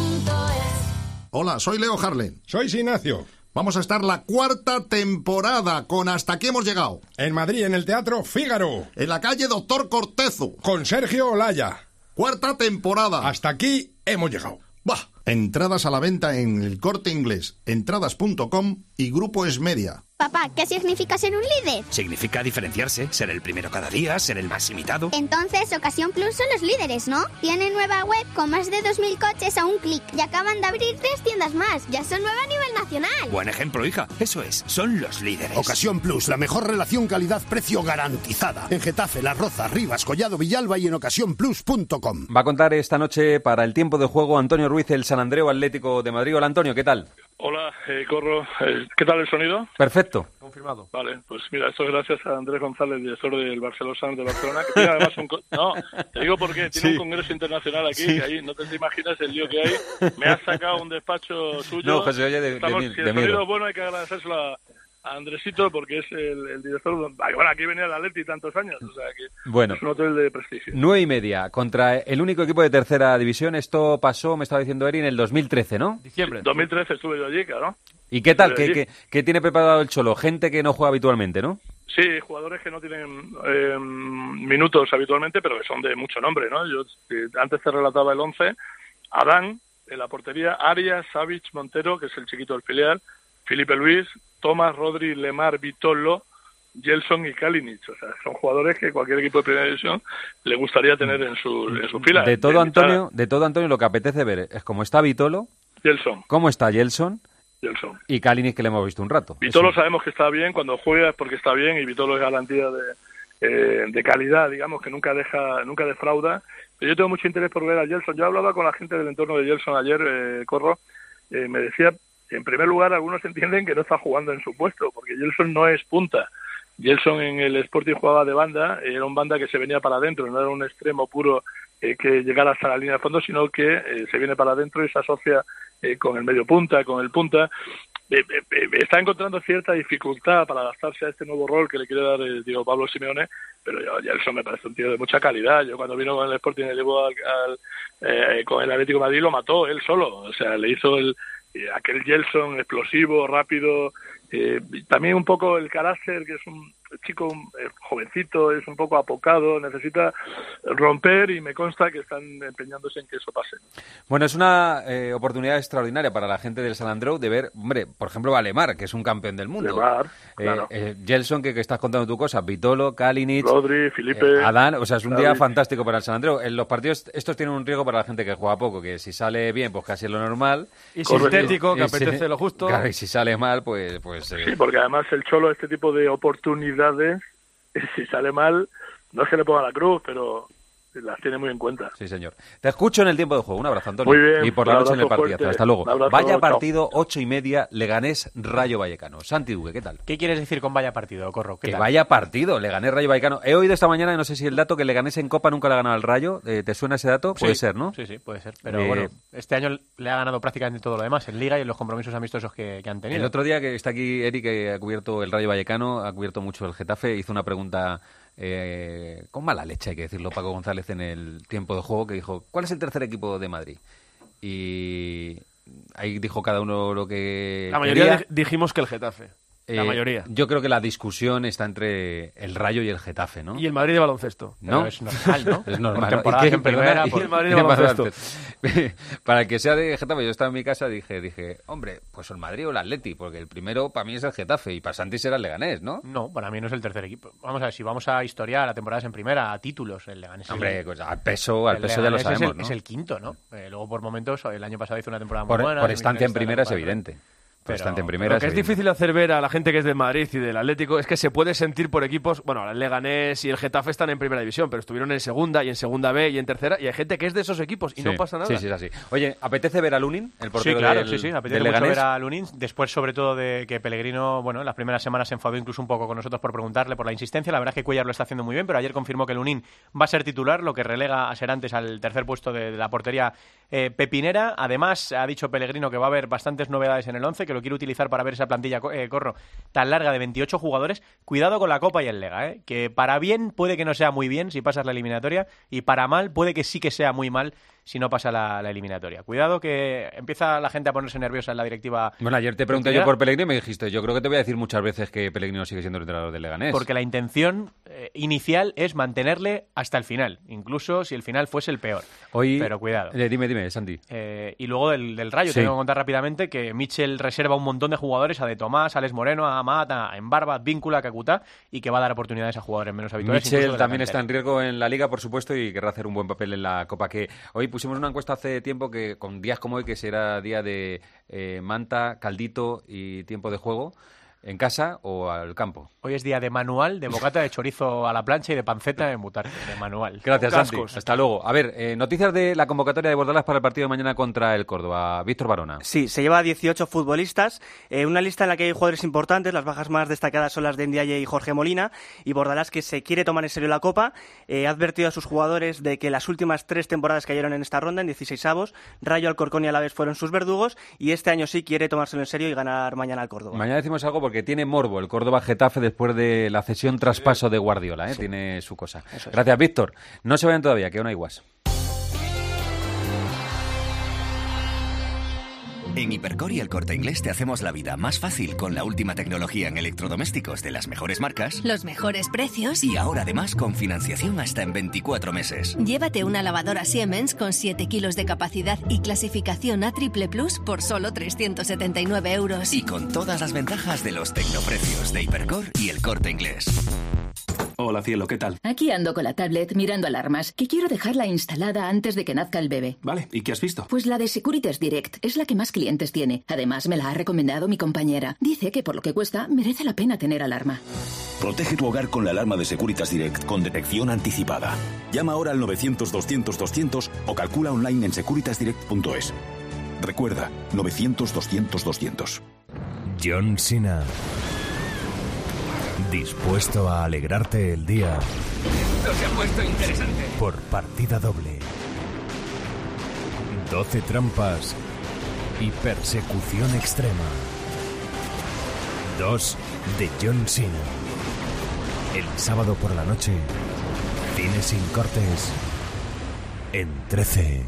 Hola, soy Leo Harlen. Soy Ignacio. Vamos a estar la 4ª temporada con Hasta aquí hemos llegado. En Madrid, en el Teatro Fígaro. En la calle Doctor Cortezo. Con Sergio Olaya. 4ª temporada. Hasta aquí hemos llegado. ¡Bah! Entradas a la venta en El Corte Inglés, entradas.com y Grupo Esmedia. Papá, ¿qué significa ser un líder? Significa diferenciarse, ser el primero cada día, ser el más imitado. Entonces, Ocasión Plus son los líderes, ¿no? Tienen nueva web con más de 2.000 coches a un clic y acaban de abrir 3 tiendas más. Ya son 9 a nivel nacional. Buen ejemplo, hija. Eso es, son los líderes. Ocasión Plus, la mejor relación calidad-precio garantizada. En Getafe, Las Rozas, Rivas, Collado, Villalba y en ocasiónplus.com. Va a contar esta noche para el tiempo de juego Antonio Ruiz, el San Andreu Atlético de Madrid. Hola, Antonio, ¿qué tal? Hola, Corro. ¿Qué tal el sonido? Perfecto. Confirmado. Vale, pues mira, esto es gracias a Andrés González, director del Barcelona de Barcelona, que tiene además no, te digo por qué, tiene un congreso internacional aquí, que ahí no te imaginas el lío que hay. Me has sacado un despacho suyo. No, José, oye, de el sonido bueno hay que agradecérselo a Andresito, porque es el director. Bueno, aquí venía el Atleti tantos años, o sea que es un hotel de prestigio. 9:30 contra el único equipo de tercera división. Esto pasó, me estaba diciendo Eri, en el 2013, ¿no? Diciembre. 2013 estuve yo allí, claro. ¿Y qué tal? ¿Qué tiene preparado el Cholo? Gente que no juega habitualmente, ¿no? Sí, jugadores que no tienen minutos habitualmente, pero que son de mucho nombre, ¿no? Yo antes te relataba el 11. Adán, en la portería, Arias, Savic, Montero, que es el chiquito del filial, Felipe Luis, Tomás, Rodri, Lemar, Vitolo, Gelson y Kalinic. O sea, son jugadores que cualquier equipo de primera división le gustaría tener en su fila. De todo, Antonio, lo que apetece ver es cómo está Vitolo, Gelson. Cómo está Gelson y Kalinic, que le hemos visto un rato. Vitolo sabemos que está bien, cuando juega es porque está bien, y Vitolo es garantía de calidad, digamos, que nunca defrauda. Pero yo tengo mucho interés por ver a Gelson. Yo hablaba con la gente del entorno de Gelson ayer, Corro, me decía, en primer lugar, algunos entienden que no está jugando en su puesto, porque Gelson no es punta. Gelson en el Sporting jugaba de banda, era un banda que se venía para adentro, no era un extremo puro que llegara hasta la línea de fondo, sino que se viene para adentro y se asocia con el medio punta, con el punta. Está encontrando cierta dificultad para adaptarse a este nuevo rol que le quiere dar Diego Pablo Simeone, pero Gelson me parece un tío de mucha calidad. Yo cuando vino con el Sporting y llevó con el Atlético de Madrid lo mató él solo, o sea, le hizo aquel Gelson explosivo, rápido, también un poco el carácter, que es chico jovencito, es un poco apocado, necesita romper y me consta que están empeñándose en que eso pase. Bueno, es una oportunidad extraordinaria para la gente del Sant Andreu de ver, hombre, por ejemplo, a Lemar, que es un campeón del mundo. Lemar, claro. Gelson, que estás contando tu cosa, Vitolo, Kalinic, Rodri, Felipe, Adán, o sea, es un día fantástico para el Sant Andreu. En los partidos estos tienen un riesgo para la gente que juega poco, que si sale bien, pues casi es lo normal. Y sintético, que apetece lo justo. Claro, y si sale mal, pues sí, porque además el Cholo, este tipo de oportunidades, si sale mal, no es que le ponga la cruz, pero las tiene muy en cuenta. Sí, señor. Te escucho en el tiempo de juego. Un abrazo, Antonio. Muy bien. Y por la noche en el partidazo. Hasta luego. Vaya partido, 8:30, Leganés, Rayo Vallecano. Santi Duque, ¿qué tal? ¿Qué quieres decir con vaya partido, Corro? Que vaya partido, Leganés, Rayo Vallecano. He oído esta mañana, no sé si el dato, que Leganés en Copa nunca le ha ganado al Rayo. ¿Te suena ese dato? Puede ser, ¿no? Sí, puede ser. Pero bueno, este año le ha ganado prácticamente todo lo demás, en Liga y en los compromisos amistosos que han tenido. El otro día que está aquí Eric, que ha cubierto el Rayo Vallecano, ha cubierto mucho el Getafe, hizo una pregunta... con mala leche, hay que decirlo, Paco González en el tiempo de juego, que dijo, ¿cuál es el tercer equipo de Madrid? Y ahí dijo cada uno lo que la mayoría quería. Dijimos que el Getafe. La mayoría. Yo creo que la discusión está entre el Rayo y el Getafe, ¿no? Y el Madrid de baloncesto. ¿No? Pero es normal, ¿no? Es normal. Por temporadas en primera. Y el Madrid de baloncesto. Para el que sea de Getafe, yo estaba en mi casa, dije, hombre, pues el Madrid o el Atleti, porque el primero para mí es el Getafe y para Santi será el Leganés, ¿no? No, para mí no es el tercer equipo. Vamos a ver, si vamos a historiar a temporadas en primera, a títulos, el Leganés. Hombre, pues al peso ya lo sabemos, ¿no? Es el quinto, ¿no? Luego por momentos, el año pasado hizo una temporada muy buena. Por estancia en primera es evidente. Lo que es difícil hacer ver a la gente que es del Madrid y del Atlético es que se puede sentir por equipos. Bueno, el Leganés y el Getafe están en primera división, pero estuvieron en segunda y en segunda B y en tercera, y hay gente que es de esos equipos y no pasa nada. Sí, es así. Oye, ¿apetece ver a Lunin, el portero sí, apetece mucho ver a Lunin, después sobre todo de que Pellegrino, bueno, en las primeras semanas se enfadó incluso un poco con nosotros por preguntarle por la insistencia. La verdad es que Cuéllar lo está haciendo muy bien, pero ayer confirmó que Lunin va a ser titular, lo que relega a Serantes al tercer puesto de la portería pepinera. Además, ha dicho Pellegrino que va a haber bastantes novedades en el 11, que lo quiere utilizar para ver esa plantilla, Corro, tan larga de 28 jugadores. Cuidado con la Copa y el Lega, que para bien puede que no sea muy bien si pasas la eliminatoria, y para mal puede que sí que sea muy mal si no pasa la eliminatoria. Cuidado que empieza la gente a ponerse nerviosa en la directiva. Bueno, ayer te pregunté yo por Pellegrino y me dijiste, yo creo que te voy a decir muchas veces que Pellegrino sigue siendo el entrenador del Leganés. Porque la intención inicial es mantenerle hasta el final, incluso si el final fuese el peor. Pero cuidado. Dime, Santi. Y luego del Rayo, tengo que contar rápidamente que Mitchell reserva un montón de jugadores, a De Tomás, a Alex Moreno, a Amat, a Embarba, Víncula, a Kakuta, y que va a dar oportunidades a jugadores menos habituales. Mitchell también está en riesgo en la Liga, por supuesto, y querrá hacer un buen papel en la Copa. Que hoy pusimos una encuesta hace tiempo que con días como hoy, que será día de manta, caldito y tiempo de juego, ¿en casa o al campo? Hoy es día de manual, de bocata de chorizo a la plancha y de panceta en Butarte, de manual. Gracias, Santi. Hasta luego. A ver, noticias de la convocatoria de Bordalás para el partido de mañana contra el Córdoba. Víctor Barona. Sí, se lleva 18 futbolistas, una lista en la que hay jugadores importantes. Las bajas más destacadas son las de Ndiaye y Jorge Molina, y Bordalás, que se quiere tomar en serio la Copa, ha advertido a sus jugadores de que las últimas 3 temporadas cayeron en esta ronda, en 16avos, Rayo, Alcorcón y Alavés fueron sus verdugos, y este año sí quiere tomárselo en serio y ganar mañana al Córdoba. Mañana decimos algo porque tiene morbo el Córdoba-Getafe después de la cesión traspaso de Guardiola, ¿eh? Sí. Tiene su cosa. Gracias, Víctor. No se vayan todavía, que aún hay guas. En Hipercor y El Corte Inglés te hacemos la vida más fácil con la última tecnología en electrodomésticos de las mejores marcas, los mejores precios y ahora además con financiación hasta en 24 meses. Llévate una lavadora Siemens con 7 kilos de capacidad y clasificación A++ por solo 379 euros. Y con todas las ventajas de los tecnoprecios de Hipercor y El Corte Inglés. Hola, cielo, ¿qué tal? Aquí ando con la tablet mirando alarmas, que quiero dejarla instalada antes de que nazca el bebé. Vale, ¿y qué has visto? Pues la de Securitas Direct, es la que más clientes tiene. Además, me la ha recomendado mi compañera. Dice que por lo que cuesta, merece la pena tener alarma. Protege tu hogar con la alarma de Securitas Direct con detección anticipada. Llama ahora al 900-200-200 o calcula online en securitasdirect.es. Recuerda, 900-200-200. John Cena. Dispuesto a alegrarte el día. Esto se ha puesto interesante. Por partida doble. 12 trampas y persecución extrema. 2 de John Cena. El sábado por la noche, cine sin cortes en 13.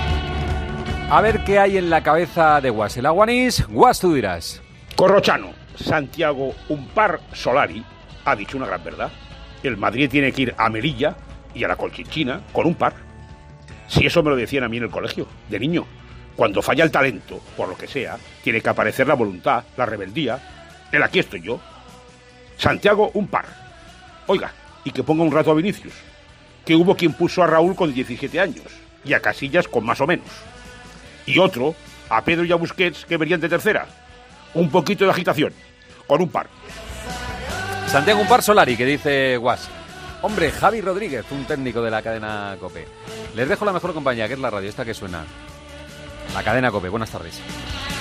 A ver qué hay en la cabeza de Guas. El Aguanís, Guas, tú dirás. Corrochano. Santiago un par Solari ha dicho una gran verdad. El Madrid tiene que ir a Melilla y a la Colchichina con un par. Si eso me lo decían a mí en el colegio, de niño. Cuando falla el talento, por lo que sea, tiene que aparecer la voluntad, la rebeldía. El aquí estoy yo. Santiago un par. Oiga, y que ponga un rato a Vinicius. Que hubo quien puso a Raúl con 17 años y a Casillas con más o menos. Y otro, a Pedro y a Busquets, que venían de tercera. Un poquito de agitación, con un par. Santiago un par Solari, que dice Guas. Hombre, Javi Rodríguez, un técnico de la cadena COPE. Les dejo la mejor compañía, que es la radio, esta que suena. La cadena COPE. Buenas tardes.